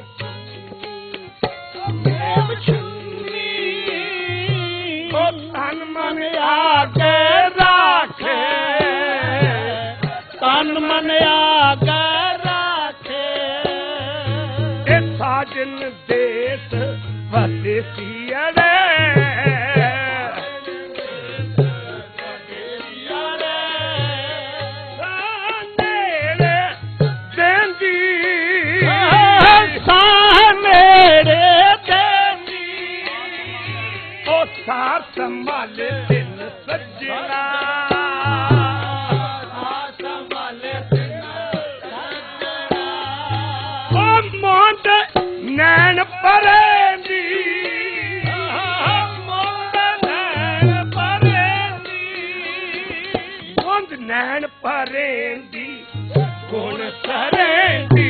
Speaker 1: मिले विष्णु ओ तन मन आगे राखे तन मन आगे राखे ए साजन देश वदेसी अड़े सार संभाले दिन सजना संभाले दिन सजना ओ मोंद नैन परेंदी मोंद नैन परेंदी मोंद नैन परेंदी गुण सरेंदी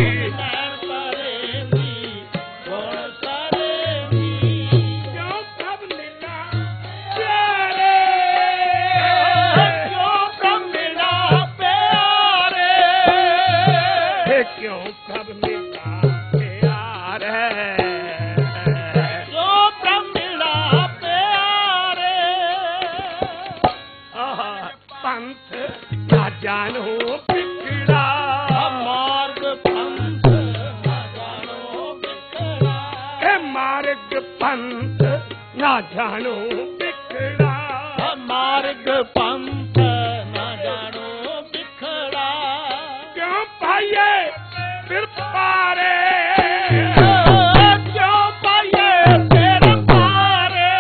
Speaker 1: क्यों कब मिला प्यार है क्यों कब मिला प्यार पंथ ना जानो बिगड़ा मार्ग पंथ ना जानो बिगड़ा ए मार्ग पंथ ना जानो बिगड़ा मार्ग पंथ ना जानो बिगड़ा क्यों पाइए फिर पारे क्यों पाइए फिर पारे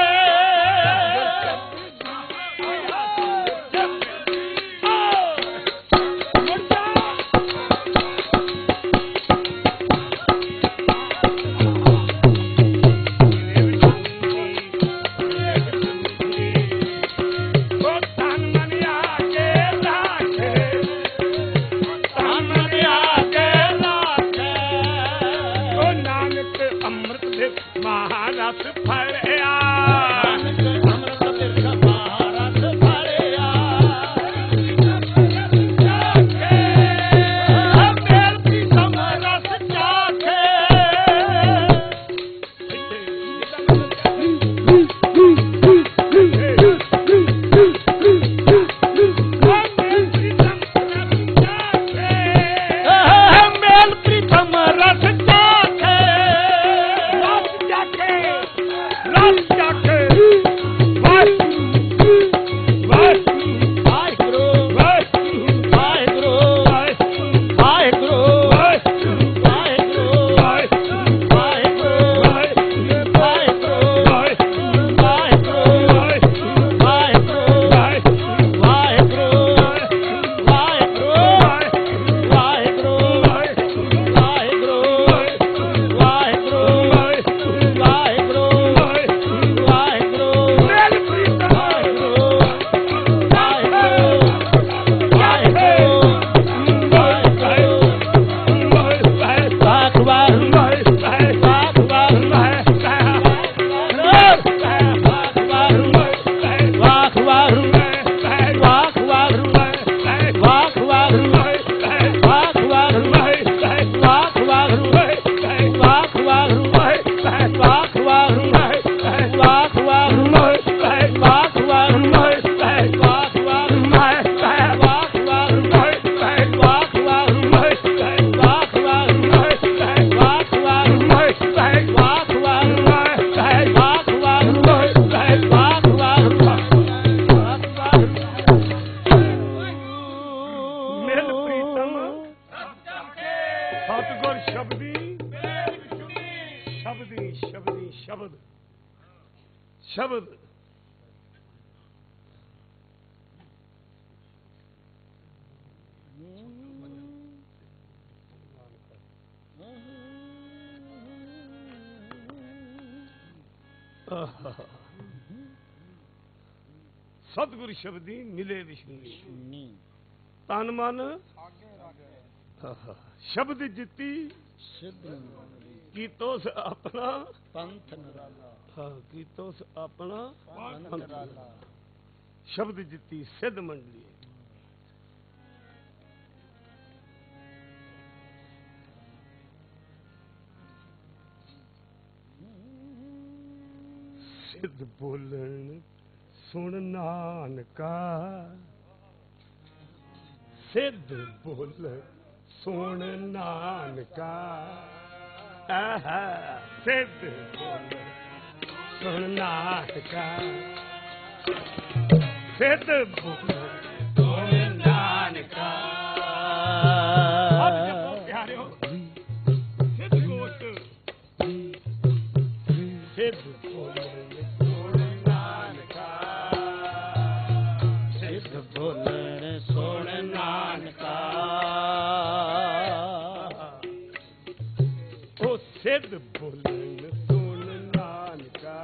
Speaker 1: तन मन आगे राखे तन मन आगे ਸਤਿਗੁਰ ਸ਼ਬਦੀ ਸ਼ਬਦੀ ਸ਼ਬਦੀ ਸ਼ਬਦ ਸ਼ਬਦ ਸਤਿਗੁਰ ਸ਼ਬਦੀ ਮਿਲੇ ਵਿਸ਼ਨੂੰ ਤਨ ਮਨ ਸ਼ਬਦ ਜਿੱਤੀ ਕੀਤੋਸ ਆਪਣਾ
Speaker 2: ਪੰਥ ਨਿਰਾਲਾ
Speaker 1: ਹਾਂ ਕੀਤੋਸ ਆਪਣਾ ਪੰਥ ਨਿਰਾਲਾ ਸ਼ਬਦ ਜਿੱਤੀ ਸਿੱਧ ਮੰਡਲੀ ਸਿੱਧ ਬੋਲਣ ਸੁਣ ਨਾਨਕਾ ਸਿੱਧ ਬੋਲਣ ਸੁਣ ਨਾਨਕਾ ਆਹਾ ਸਿੱਧ ਬੋਲਣ ਸੁਣ ਨਾਨਕਾ ਸਿੱਧ ਬੋਲਣ ਸੁਣ ਨਾਨਕਾ ਪਿਆਰਿਓ ਸਿੱਧ ਗੋਟ ਸਿੱਧ ਬੋਲਣ ਸੁਣ ਨਾਨਕਾ ਸਿੱਧ ਬੋਲਣ ਸੁਣ ਨਾਨਕਾ ਉਹ ਸਿੱਧ ਬੋਲਣ ਸੁਣ ਨਾਨਕਾ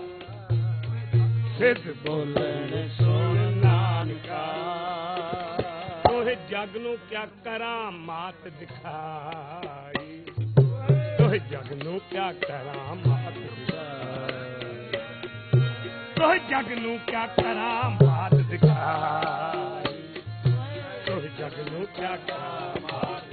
Speaker 1: ਸਿੱਧ ਬੋਲਣ ਸੁਣ ਨਾਨਕਾ ਤੋਹਿ ਜਗ ਨੂੰ ਕਿਆ ਕਰਾਂ ਮਾਤ ਦਿਖਾਈ ਤੋਹਿ ਜਗ ਨੂੰ ਕਿਆ ਕਰਾਂ ਮਾਤ ਦਿਖਾਈ ਤੋਹਿ ਜਗ ਨੂੰ ਕਿਆ ਕਰਾਂ ਮਾਤ ਦਿਖਾਈ ਤੋਹਿ ਜਗ ਨੂੰ ਕਿਆ ਕਰਾਂ ਮਾਤ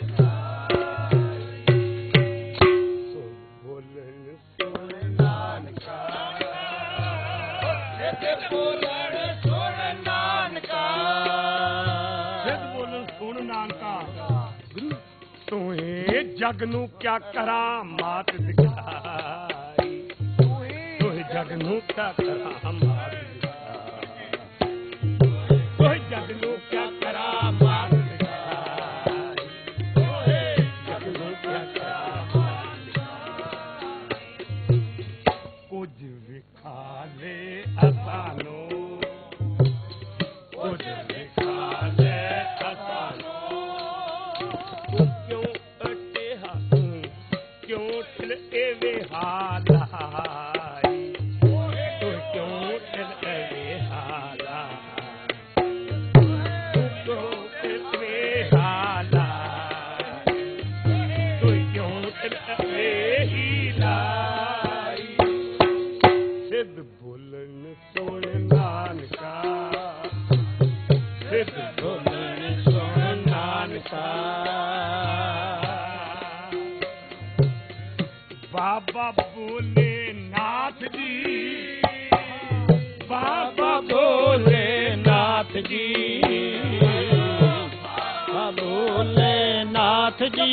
Speaker 1: ਜਗ ਨੂੰ ਕਿਆ ਕਰਾਂ ਮਾਤ ਦਿਖਾਈ ਤੋਹਿ ਜਗ ਨੂੰ ਕਿਆ ਕਰਾਂ ਮਾਤ ਦਿਖਾਈ ਤੋਹਿ ਜਗ ਨੂੰ ਕਿਆ ਕਰਾਂ ਮਾਤ ਦਿਖਾਈ ਤੋਹਿ ਜਗ ਨੂੰ ਕਿਆ ਕਰਾਂ ਮਾਤ ਦਿਖਾਈ ਕੁਝ ਵਿਖਾ ਲੈ ਅਸਾਨੋ ਕੁਝ ਵਿਖਾ ਲੈ ਅਸਾਨੋ ਵੇ ਹਾਲਾਈ ਤੂੰ ਕਿਉਂ ਵੇ ਹਾਲਾਈ ਤੂੰ ਕਿਉਂ ਵੇ ਹਾਲਾਈ ਤੂੰ ਕਿਉਂ ਵੇ ਹੀਲਾਈ ਸਿੱਧ ਬੋਲਣ ਸੁਣ ਨਾਨਕਾ ਸਿੱਧ ਬੋਲਣ ਸੁਣ ਨਾਨਕਾ ਬਾਬਾ ਬੋਲੇ ਨਾਥ ਜੀ ਬਾਬਾ ਬੋਲੇ ਨਾਥ ਜੀ ਬਾਬਾ ਬੋਲੇ ਨਾਥ ਜੀ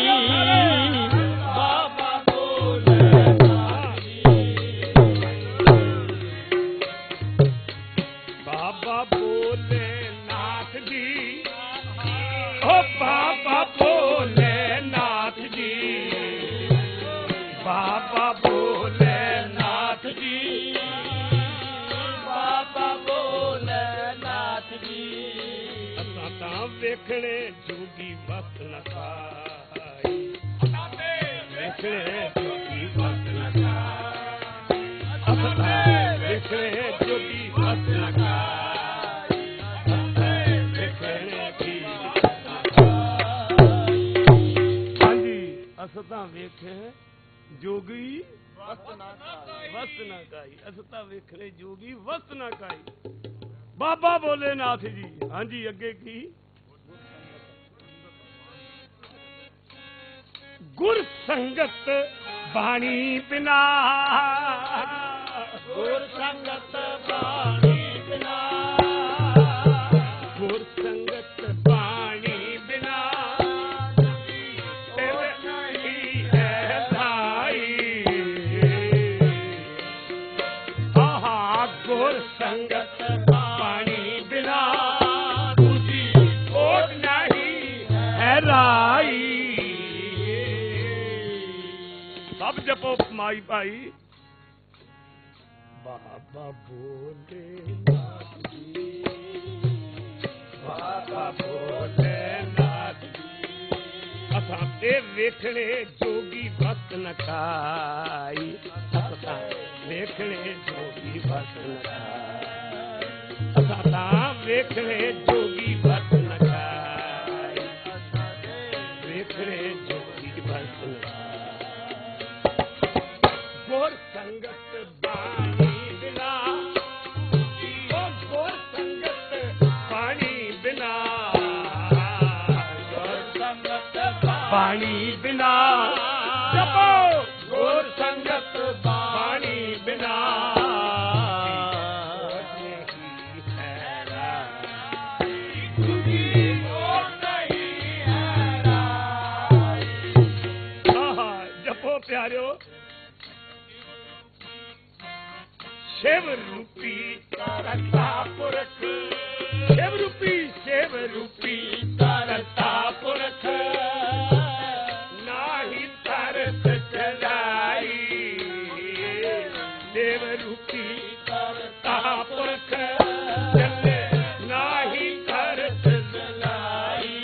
Speaker 1: ਬਾਬਾ ਬੋਲੇ ਨਾਥ ਜੀ ਬਾਬਾ ਬੋਲੇ ਨਾਥ ਜੀ ਓ ਬਾਬਾ ਬੋਲੇ ਨਾਥ ਜੀ ਬਾਬਾ ਬੋਲੇ ਨਾਥ ਜੀ ਬਾਬਾ ਬੋਲੇ ਨਾਥ ਜੀ ਅਸਾਂ ਤਾਂ ਵੇਖਣੇ ਜੋਗੀ ਵਸ ਨਾ ਖਾਈ ਵੇਖਣੇ ਜੋਗੀ ਵਸ ਨਾ ਖਾਈ ਅਸਾਂ ਤਾਂ ਵੇਖਣੇ ਜੋਗੀ ਵਸ ਨਾ ਖਾਈ ਵੇਖਣੇ ਕੀ ਹਾਂਜੀ ਅਸਾਂ ਤਾਂ ਵੇਖੇ ਜੋਗੀ ਵਸਤ ਨਾ ਕਾਈ ਵਸਤ ਨਾ ਕਾਈ ਅਸਤਾ ਵੇਖਰੇ ਜੋਗੀ ਵਸਤ ਨਾ ਕਾਈ ਬਾਬਾ ਬੋਲੇ ਨਾਥ ਜੀ ਹਾਂਜੀ ਅੱਗੇ ਕੀ ਗੁਰ ਸੰਗਤ ਬਾਣੀ ਬਿਨਾ ਗੁਰ ਸੰਗਤ ਬਾਣੀ ਬਿਨਾ ਗੁਰ ਸੰਗਤ ਬਾਣੀ ਬਿਨਾ ਸੰਗਤ ਪਾਣੀ ਬਿਨਾ ਦੂਜੀ ਓਟ ਨਹੀਂ ਹੈ ਰਾਈ ਆਪ ਜਪੋ ਮਾਈ ਭਾਈ। ਬਾਬਾ ਬੋਲੇ ਨਾਥ ਜੀ, ਬਾਬਾ ਬੋਲੇ ਨਾਥ ਜੀ। ਅਸਾਂ ਤੇ ਵੇਖਣੇ ਜੋਗੀ ਵਸ ਨ ਖਾਈ, ਅਸਾਂ ਵੇਖਣੇ ਜੋਗੀ ਵਸ ਨ ਖਾਈ, ਅਸਾਂ ਤਾਂ ਵੇਖਣੇ ਜੋਗੀ ਵਸ ਨ ਖਾਈ, ਵੇਖਣੇ ਜੋਗੀ ਵਸ ਨ ਖਾਈ। ਗੁਰ ਸੰਗਤ ਬਾਣੀ ਬਿਨਾ, ਉਹ ਗੁਰ ਸੰਗਤ ਬਾਣੀ ਬਿਨਾ, ਗੁਰ ਸੰਗਤ ਬਾਣੀ ਬਿਨਾ, ਜਪੋ ਗੁਰ ਸੰਗਤ ਬਾਣੀ ਬਿਨਾ। ਜਪੋ ਪਿਆਰਿਓ, ਸ਼ਿਵ ਰੂਪੀ ਕਰਤਾ ਪੁਰਖ, ਸ਼ਿਵ ਰੂਪੀ ਸ਼ਿਵ ਰੂਪੀ ਕਰਤਾ ਪੁਰਖ, ਨਾਹੀ ਤਰਸ ਚਲਾਈ, ਸ਼ਿਵ ਰੂਪੀ ਕਰਤਾ ਪੁਰਖ ਚੱਲੇ, ਨਾਹੀ ਤਰਸ ਚਲਾਈ।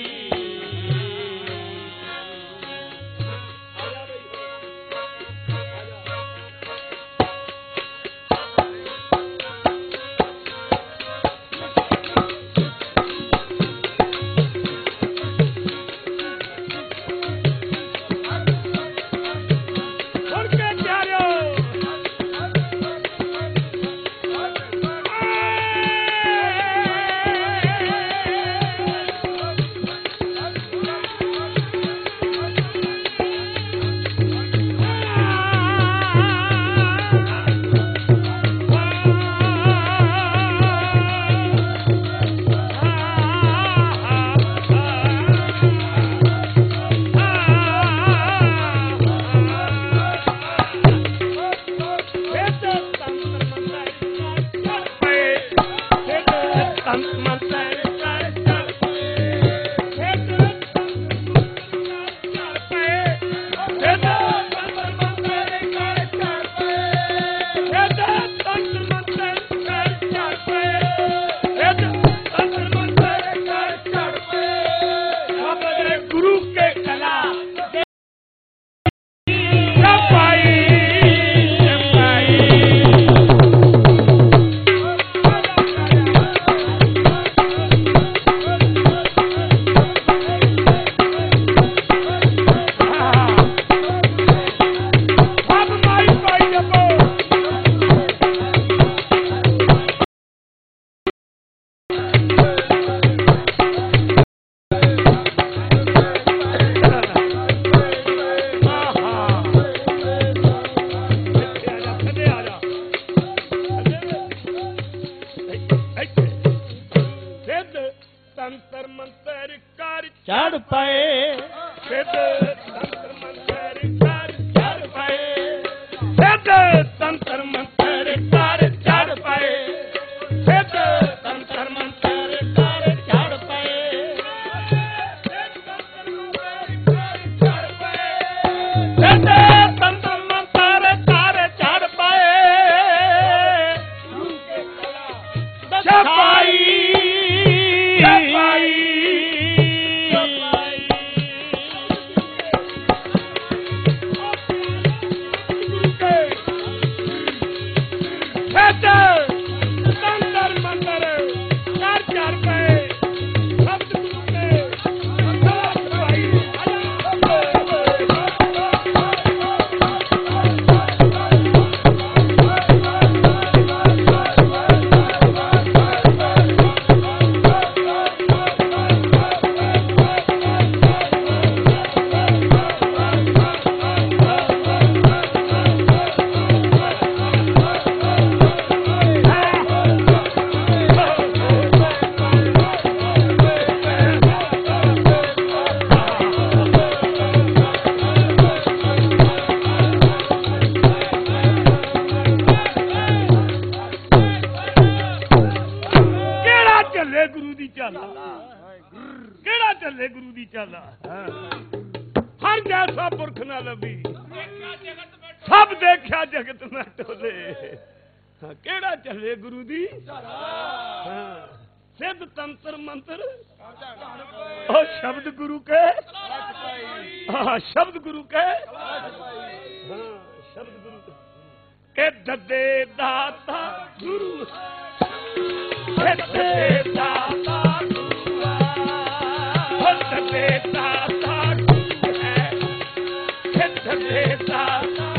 Speaker 1: ਤੰਤਰ ਮੰਤਰ ਕਰ ਚੜ ਪਏ, ਸਿੱਧ ਤੰਤਰ ਮੰਤਰ ਕਰ ਚੜ ਪਏ, ਸਿੱਧ ਤੰਤਰ ਮੰਤਰ ਕਰ ਚੜ ਪਏ, ਸਿੱਧ ਤੰਤਰ ਮੰਤਰ ਕਰ ਚੜ ਪਏ, ਸਿੱਧ ਤੰਤਰ ਮੰਤਰ ਕਰ ਚੜ ਪਏ, ਸਿੱਧ ਤੰਤਰ ਮੰਤਰ ਕਰ ਚੜ ਪਏ, ਛਪਾਈ ਛਪਾਈ ਐਸਾ ਪੁਰਖ ਨਾ ਲੱਭੀ ਸਭ ਦੇਖਿਆ ਜਗਤ ਮੈਂ ਟੋਲੇ ਹਾਂ ਕਿਹੜਾ ਚੱਲੇ ਗੁਰੂ ਦੀ ਹਾਂ ਸਿੱਧ ਤੰਤਰ ਮੰਤਰ ਉਹ ਸ਼ਬਦ ਗੁਰੂ ਕੇ ਹਾਂ ਸ਼ਬਦ ਗੁਰੂ ਕੇ ਹਾਂ ਸ਼ਬਦ ਗੁਰੂ ਕੇ ਦੱਦੇ ਦਾਤਾ ਗੁਰੂ ਕੇ ਦੱਦੇ ਦਾਤਾ ਗੁਰੂ ਹੈ ਦੱਦੇ ਦਾਤਾ ਗੁਰੂ ਹੈ ਕੇ ਦੱਦੇ ਦਾਤਾ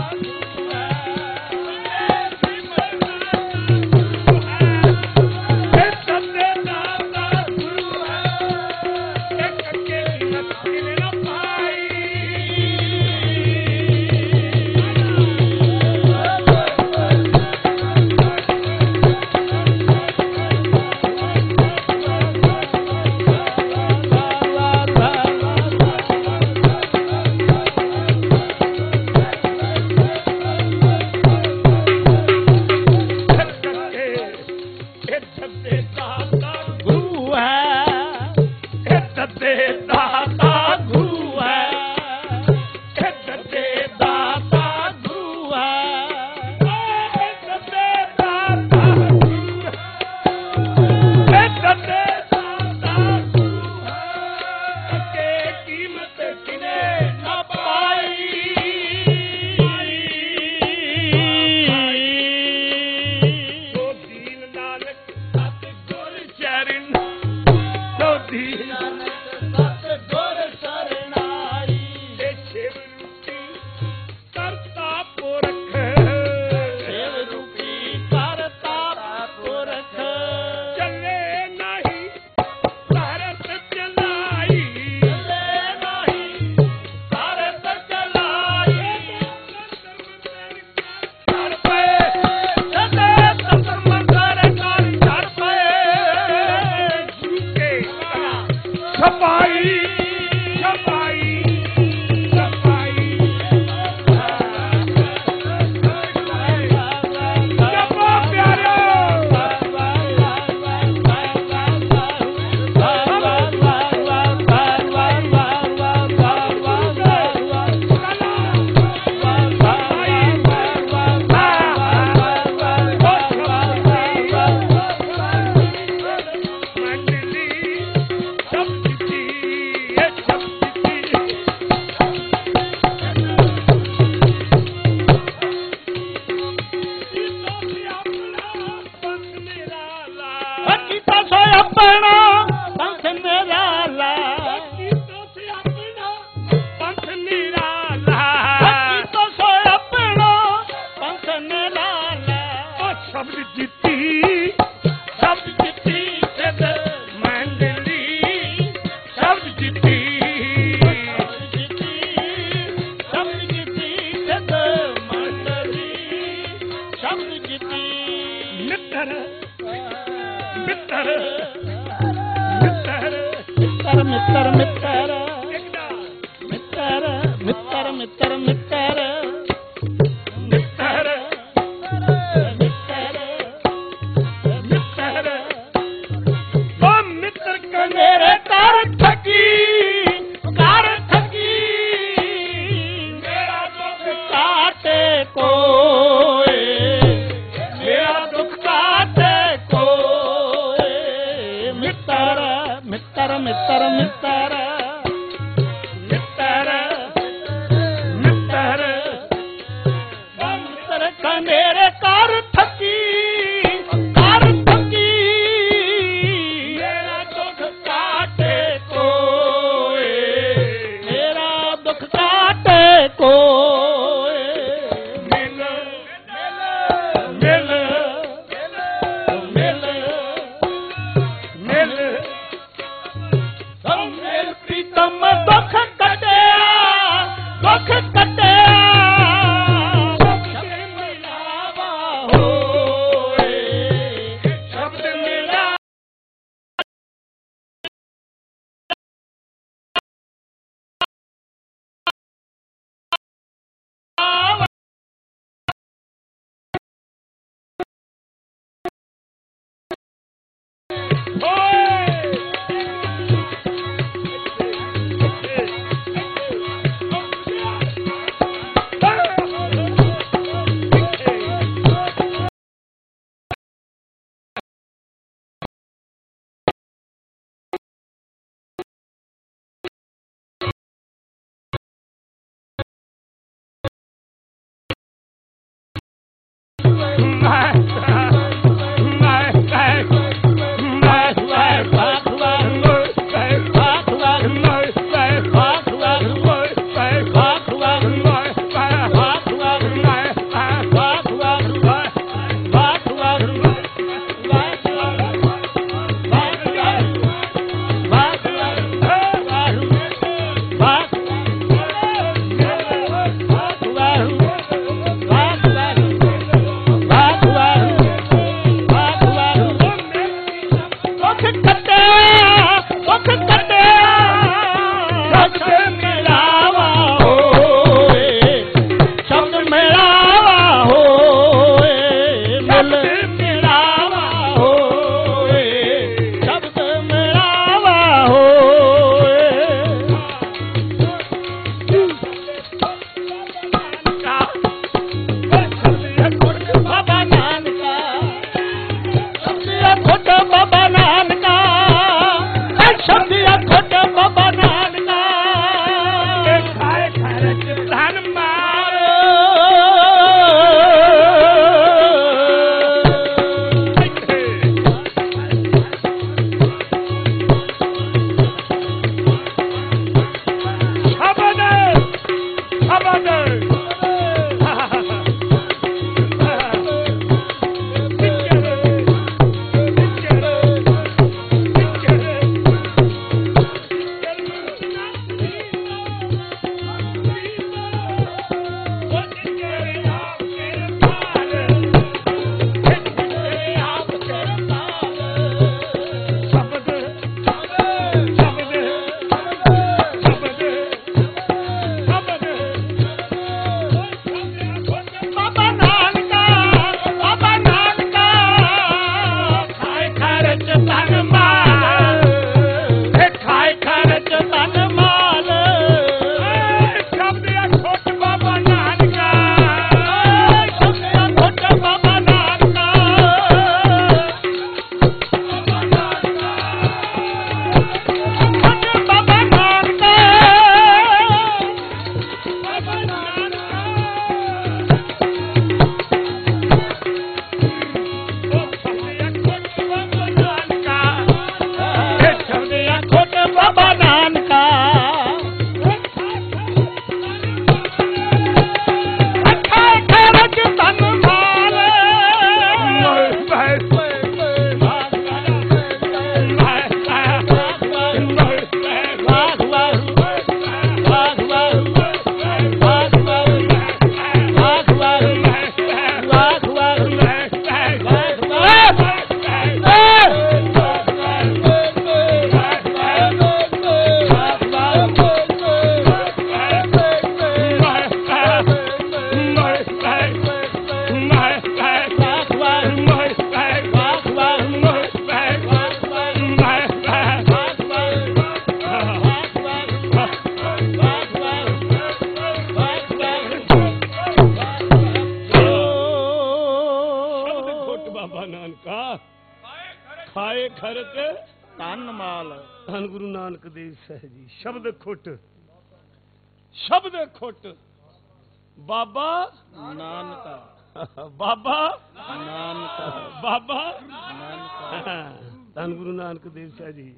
Speaker 1: ਖਰਕ
Speaker 2: ਧਨ ਮਾਲ।
Speaker 1: ਧੰਨ ਗੁਰੂ ਨਾਨਕ ਦੇਵ ਸਾਹਿਬ ਜੀ। ਸ਼ਬਦ ਖੁੱਟ, ਸ਼ਬਦ ਖੁੱਟ। ਬਾਬਾ
Speaker 2: ਨਾਨਕਾ,
Speaker 1: ਬਾਬਾ
Speaker 2: ਨਾਨਕਾ,
Speaker 1: ਬਾਬਾ
Speaker 2: ਨਾਨਕਾ।
Speaker 1: ਧੰਨ ਗੁਰੂ ਨਾਨਕ ਦੇਵ ਸਾਹਿਬ ਜੀ।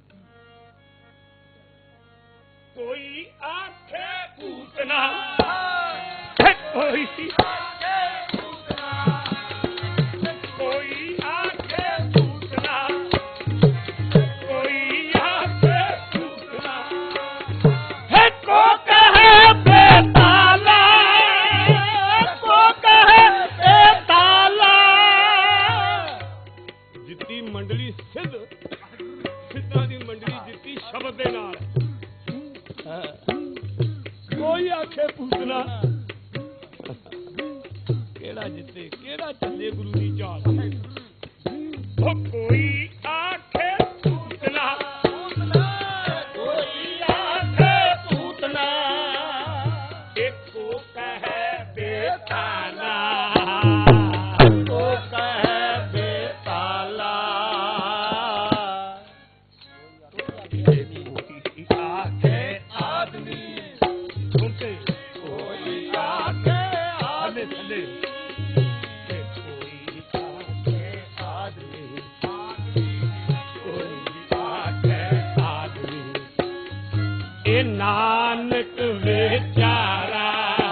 Speaker 1: ਕੋਈ ਆਖੇ ਪੂਤਨਾ, ਕੋਈ ਕੋਈ ਆਖੇ ਪੂਤਨਾ, ਕੋਈ ਆਖੇ ਪੂਤਨਾ, ਹੈ ਕੋ ਕਹੇ ਬੇਤਾਲਾ, ਕੋ ਕਹੇ ਬੇਤਾਲਾ। ਜਿੱਤੀ ਮੰਡਲੀ ਸਿੱਧ, ਸਿੱਧਾਂ ਦੀ ਮੰਡਲੀ ਜਿੱਤੀ ਸ਼ਬਦ ਦੇ ਨਾਲ। ਕੋਈ ਆਖੇ ਪੂਤਨਾ, ਕਿਹੜਾ ਜਿੱਤੇ, ਕਿਹੜਾ ਚੱਲੇ ਗੁਰੂ ਦੀ ਚਾਲ। ਉਹ ਕੋਈ ਆਖੇ ਪੂਤਨਾ, ਕੋਈ ਆਖੇ ਪੂਤਨਾ, ਇੱਕੋ ਕਹੇ ਬੇਤਾਲਾ,
Speaker 2: ਕੋ ਕਹੇ ਬੇਤਾਲਾ।
Speaker 1: ਕੋਈ ਆਖੇ ਆਦਮੀ, ਸੁਣਤੇ ਕੋਈ ਆਖੇ ਆਦਮੀ ਥੱਲੇ, ਤੇ ਕੋਈ ਆਖੇ ਆਦਮੀ, ਕੋਈ ਆਖੇ ਆਦਮੀ। ਇਹ ਨਾਨਕ ਵਿਚਾਰਾ,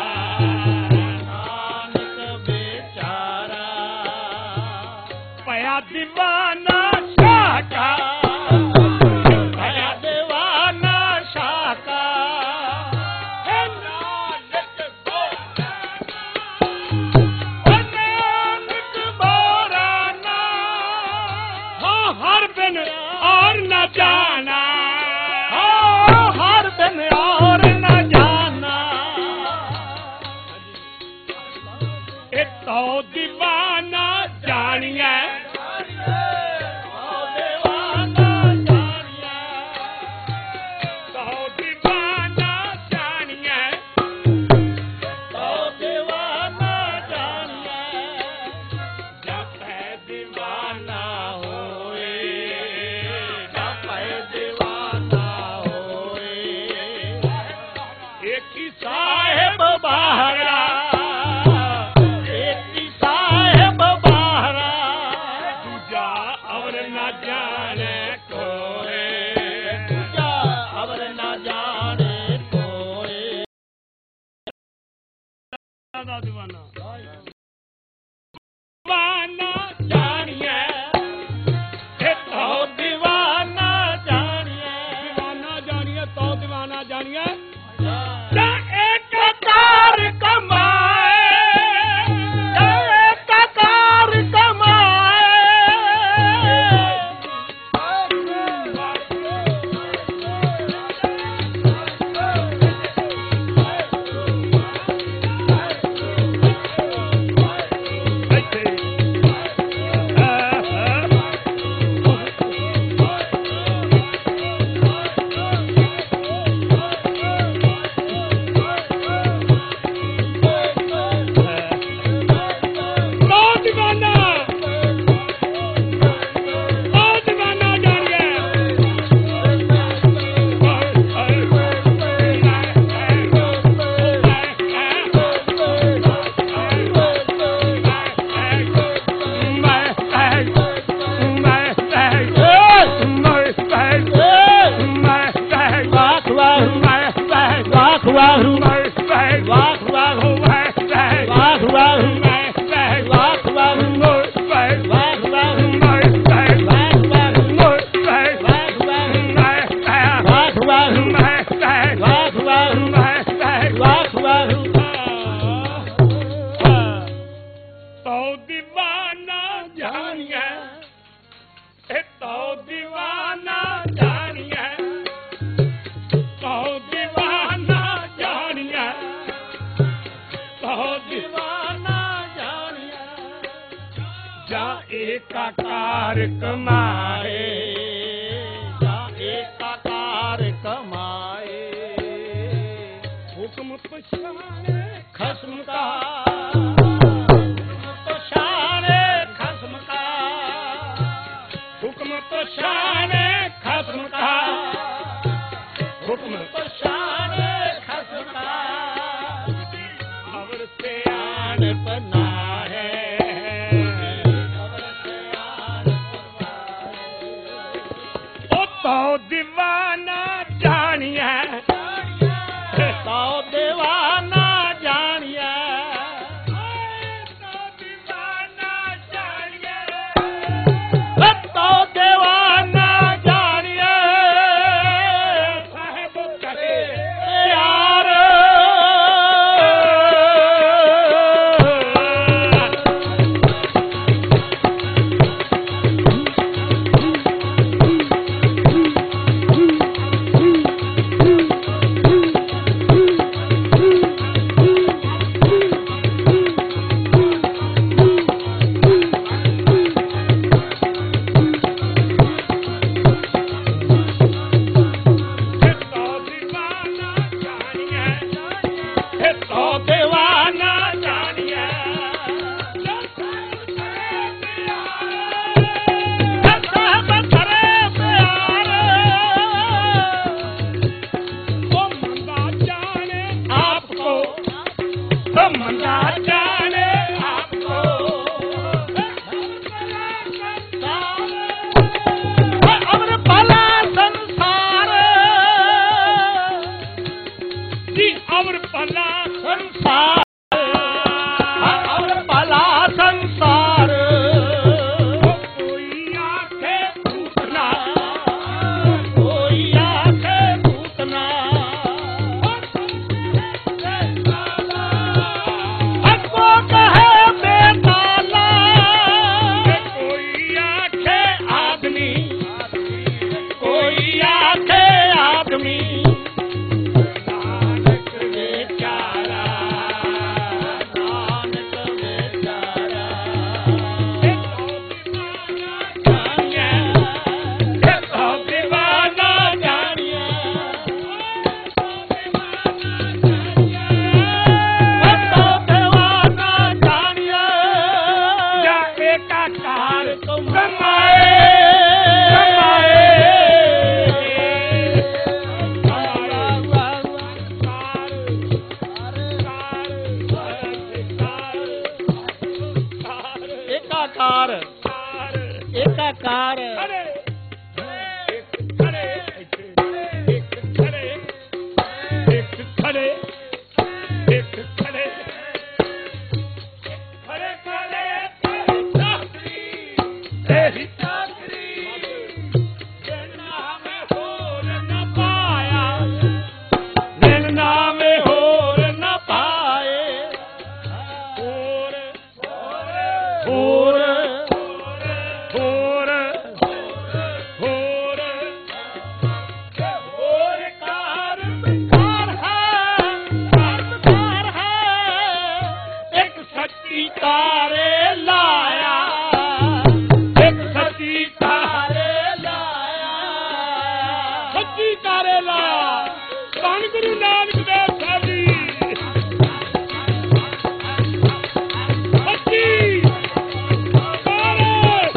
Speaker 2: ਨਾਨਕ ਵਿਚਾਰਾ,
Speaker 1: ਪਿਆ ਦੀਵਾਨਾ ਸ਼ਾਕਾ,
Speaker 2: ਭਇਆ ਦੀਵਾਨਾ ਸ਼ਾਕਾ।
Speaker 1: ਹੈ ਨਾਨਕ ਬੋਰਾਨਾ, ਹੈ ਨਾਨਕ ਬੋਰਾਨਾ। ਹਾਂ ਹਰ ਬਿਨ ਔਰ न जाना,
Speaker 2: हाँ, हर दिन और न जाना।
Speaker 1: ये तो दीवाना जानिए, तो दीवाना जानिए, जब है दीवाना होए, जब है दीवाना होए। एक ही साहेब बाहरा,
Speaker 2: एक ही साहेब बाहरा,
Speaker 1: दूजा और न जाने कोई।
Speaker 2: दूजा अवर न जाने कोई।
Speaker 1: ਦਾ ਦੀਵਾਨਾ, ਦੀਵਾਨਾ ਜਾਣੀਏ, ਇਹ
Speaker 2: तो
Speaker 1: ਤੋ
Speaker 2: दीवाना जानिए,
Speaker 1: ਦੀਵਾਨਾ ਜਾਣੀਏ, ਤੋ ਦੀਵਾਨਾ ਜਾਣੀਏ।
Speaker 2: जा एक कार कमाए, जा एक कार कमाए।
Speaker 1: ਇੱਥੇ ਤੋ ਦੀਵਾਨਾ, ਤੋ ਦੀਵਾਨਾ ਜਾਣੀਏ।
Speaker 2: वाह वाह वाह वाह वाह वाह वाह वाह
Speaker 1: तो दीवाना जानिए, ए तो दीवाना जानिए, तो दीवाना जानिए, तो दीवाना जानिए। जा एकाकार कमाए,
Speaker 2: जा एकाकार कमाए।
Speaker 1: हुक्म पछाने
Speaker 2: खस्म का, हुक्म तो शान खस्म का,
Speaker 1: हुक्म तो
Speaker 2: पशान खस्म का,
Speaker 1: हुक्म
Speaker 2: पशान खस्म का, अवर से आन पना है, अवर से आन पना है।
Speaker 1: ओ तो दीवाना जानिया,
Speaker 2: तो दीवाना जानिया,
Speaker 1: तो दीवाना जानिया,
Speaker 2: तो दीवाना जानिया,
Speaker 1: साहिब करे
Speaker 2: यार
Speaker 1: तो दीवाना जानिया,
Speaker 2: साहब करे प्यार,
Speaker 1: ओ मंदा जाने
Speaker 2: आपको
Speaker 1: ओ मंदा जाने आपको,
Speaker 2: अमर भला संसार,
Speaker 1: जी अवर भला
Speaker 2: संसार, अमर भला संसार,
Speaker 1: कोई आखे पूछना,
Speaker 2: कोई आखे पूतना, हमको कहे बेताला,
Speaker 1: कोई आखे
Speaker 2: आदमी, कोई आखे आदमी,
Speaker 1: नानक बेचारा,
Speaker 2: नानक बेचारा,
Speaker 1: ये तो दीवाना
Speaker 2: जानिया, तो दीवाना जानिया,
Speaker 1: जा एकाकार
Speaker 2: तुम
Speaker 1: कमाए, कमाए,
Speaker 2: एकाकार, एकाकार,
Speaker 1: खड़े एक खड़े एक खड़े एक खड़े एक खड़े खड़े खड़े तेरी चाकरी नैना में होर न पाया,
Speaker 2: नैना में होर न पाए,
Speaker 1: होर
Speaker 2: होर
Speaker 1: होर होर होर कार
Speaker 2: कार है, कार है, एक सच्ची तारे लाया, एक सच्ची तारे लाया,
Speaker 1: सच्ची तारे लाया, धੰन गुरु नानक देव ਸਾਹਿਬ ਜੀ ਸੱਚੀ ਤਾਰੇ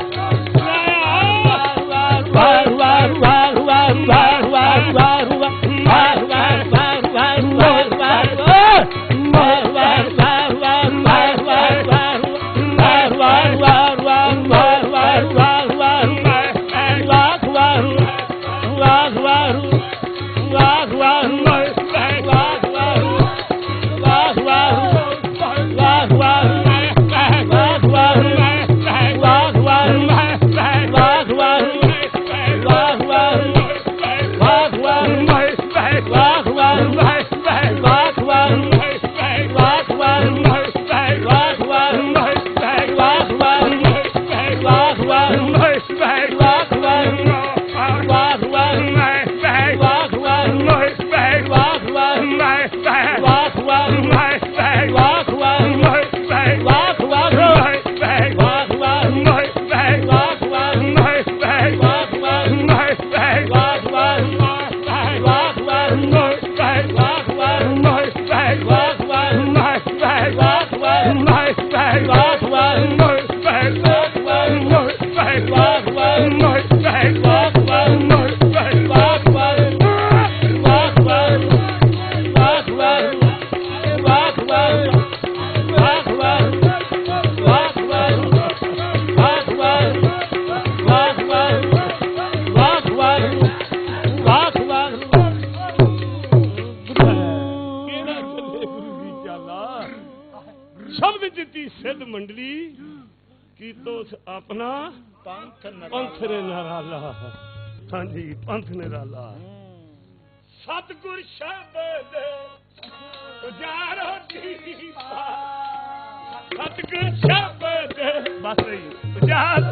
Speaker 1: शब्द जिती सिद्ध मंडली की तो अपना
Speaker 2: पंथ
Speaker 1: पंथ ने नराला हाँ जी पंथ निराला सतगुर शब्द उजारो दीपा सतगुर शब्द बस रही उजारो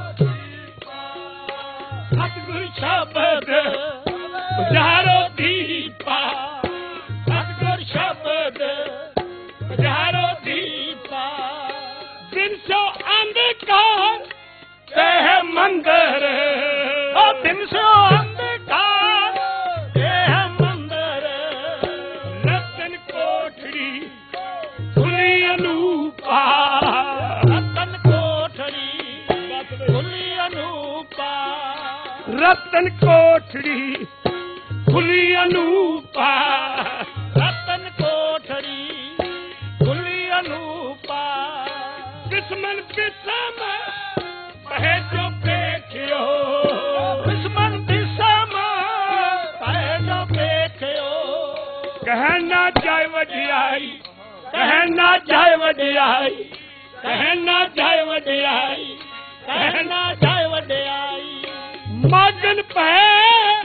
Speaker 1: सतगुर शब्द उजारो दीपा सतगुर शब्द उजारो दीपा दिन सो अंधकार तेह मंदिर ओ दिन सो अंधकार तेह मंदिर रतन कोठड़ी खुली अनूपा रतन कोठड़ी खुली अनूपा रतन कोठड़ी खुली अनूपा रतन कोठड़ी खुली अनूपा दुश्मन पिसम पहे जो देखियो दुश्मन पिसम पहे जो देखियो कहना जाए वडियाई कहना जाए वडियाई कहना जाए वडियाई कहना जाए वडियाई मगन पे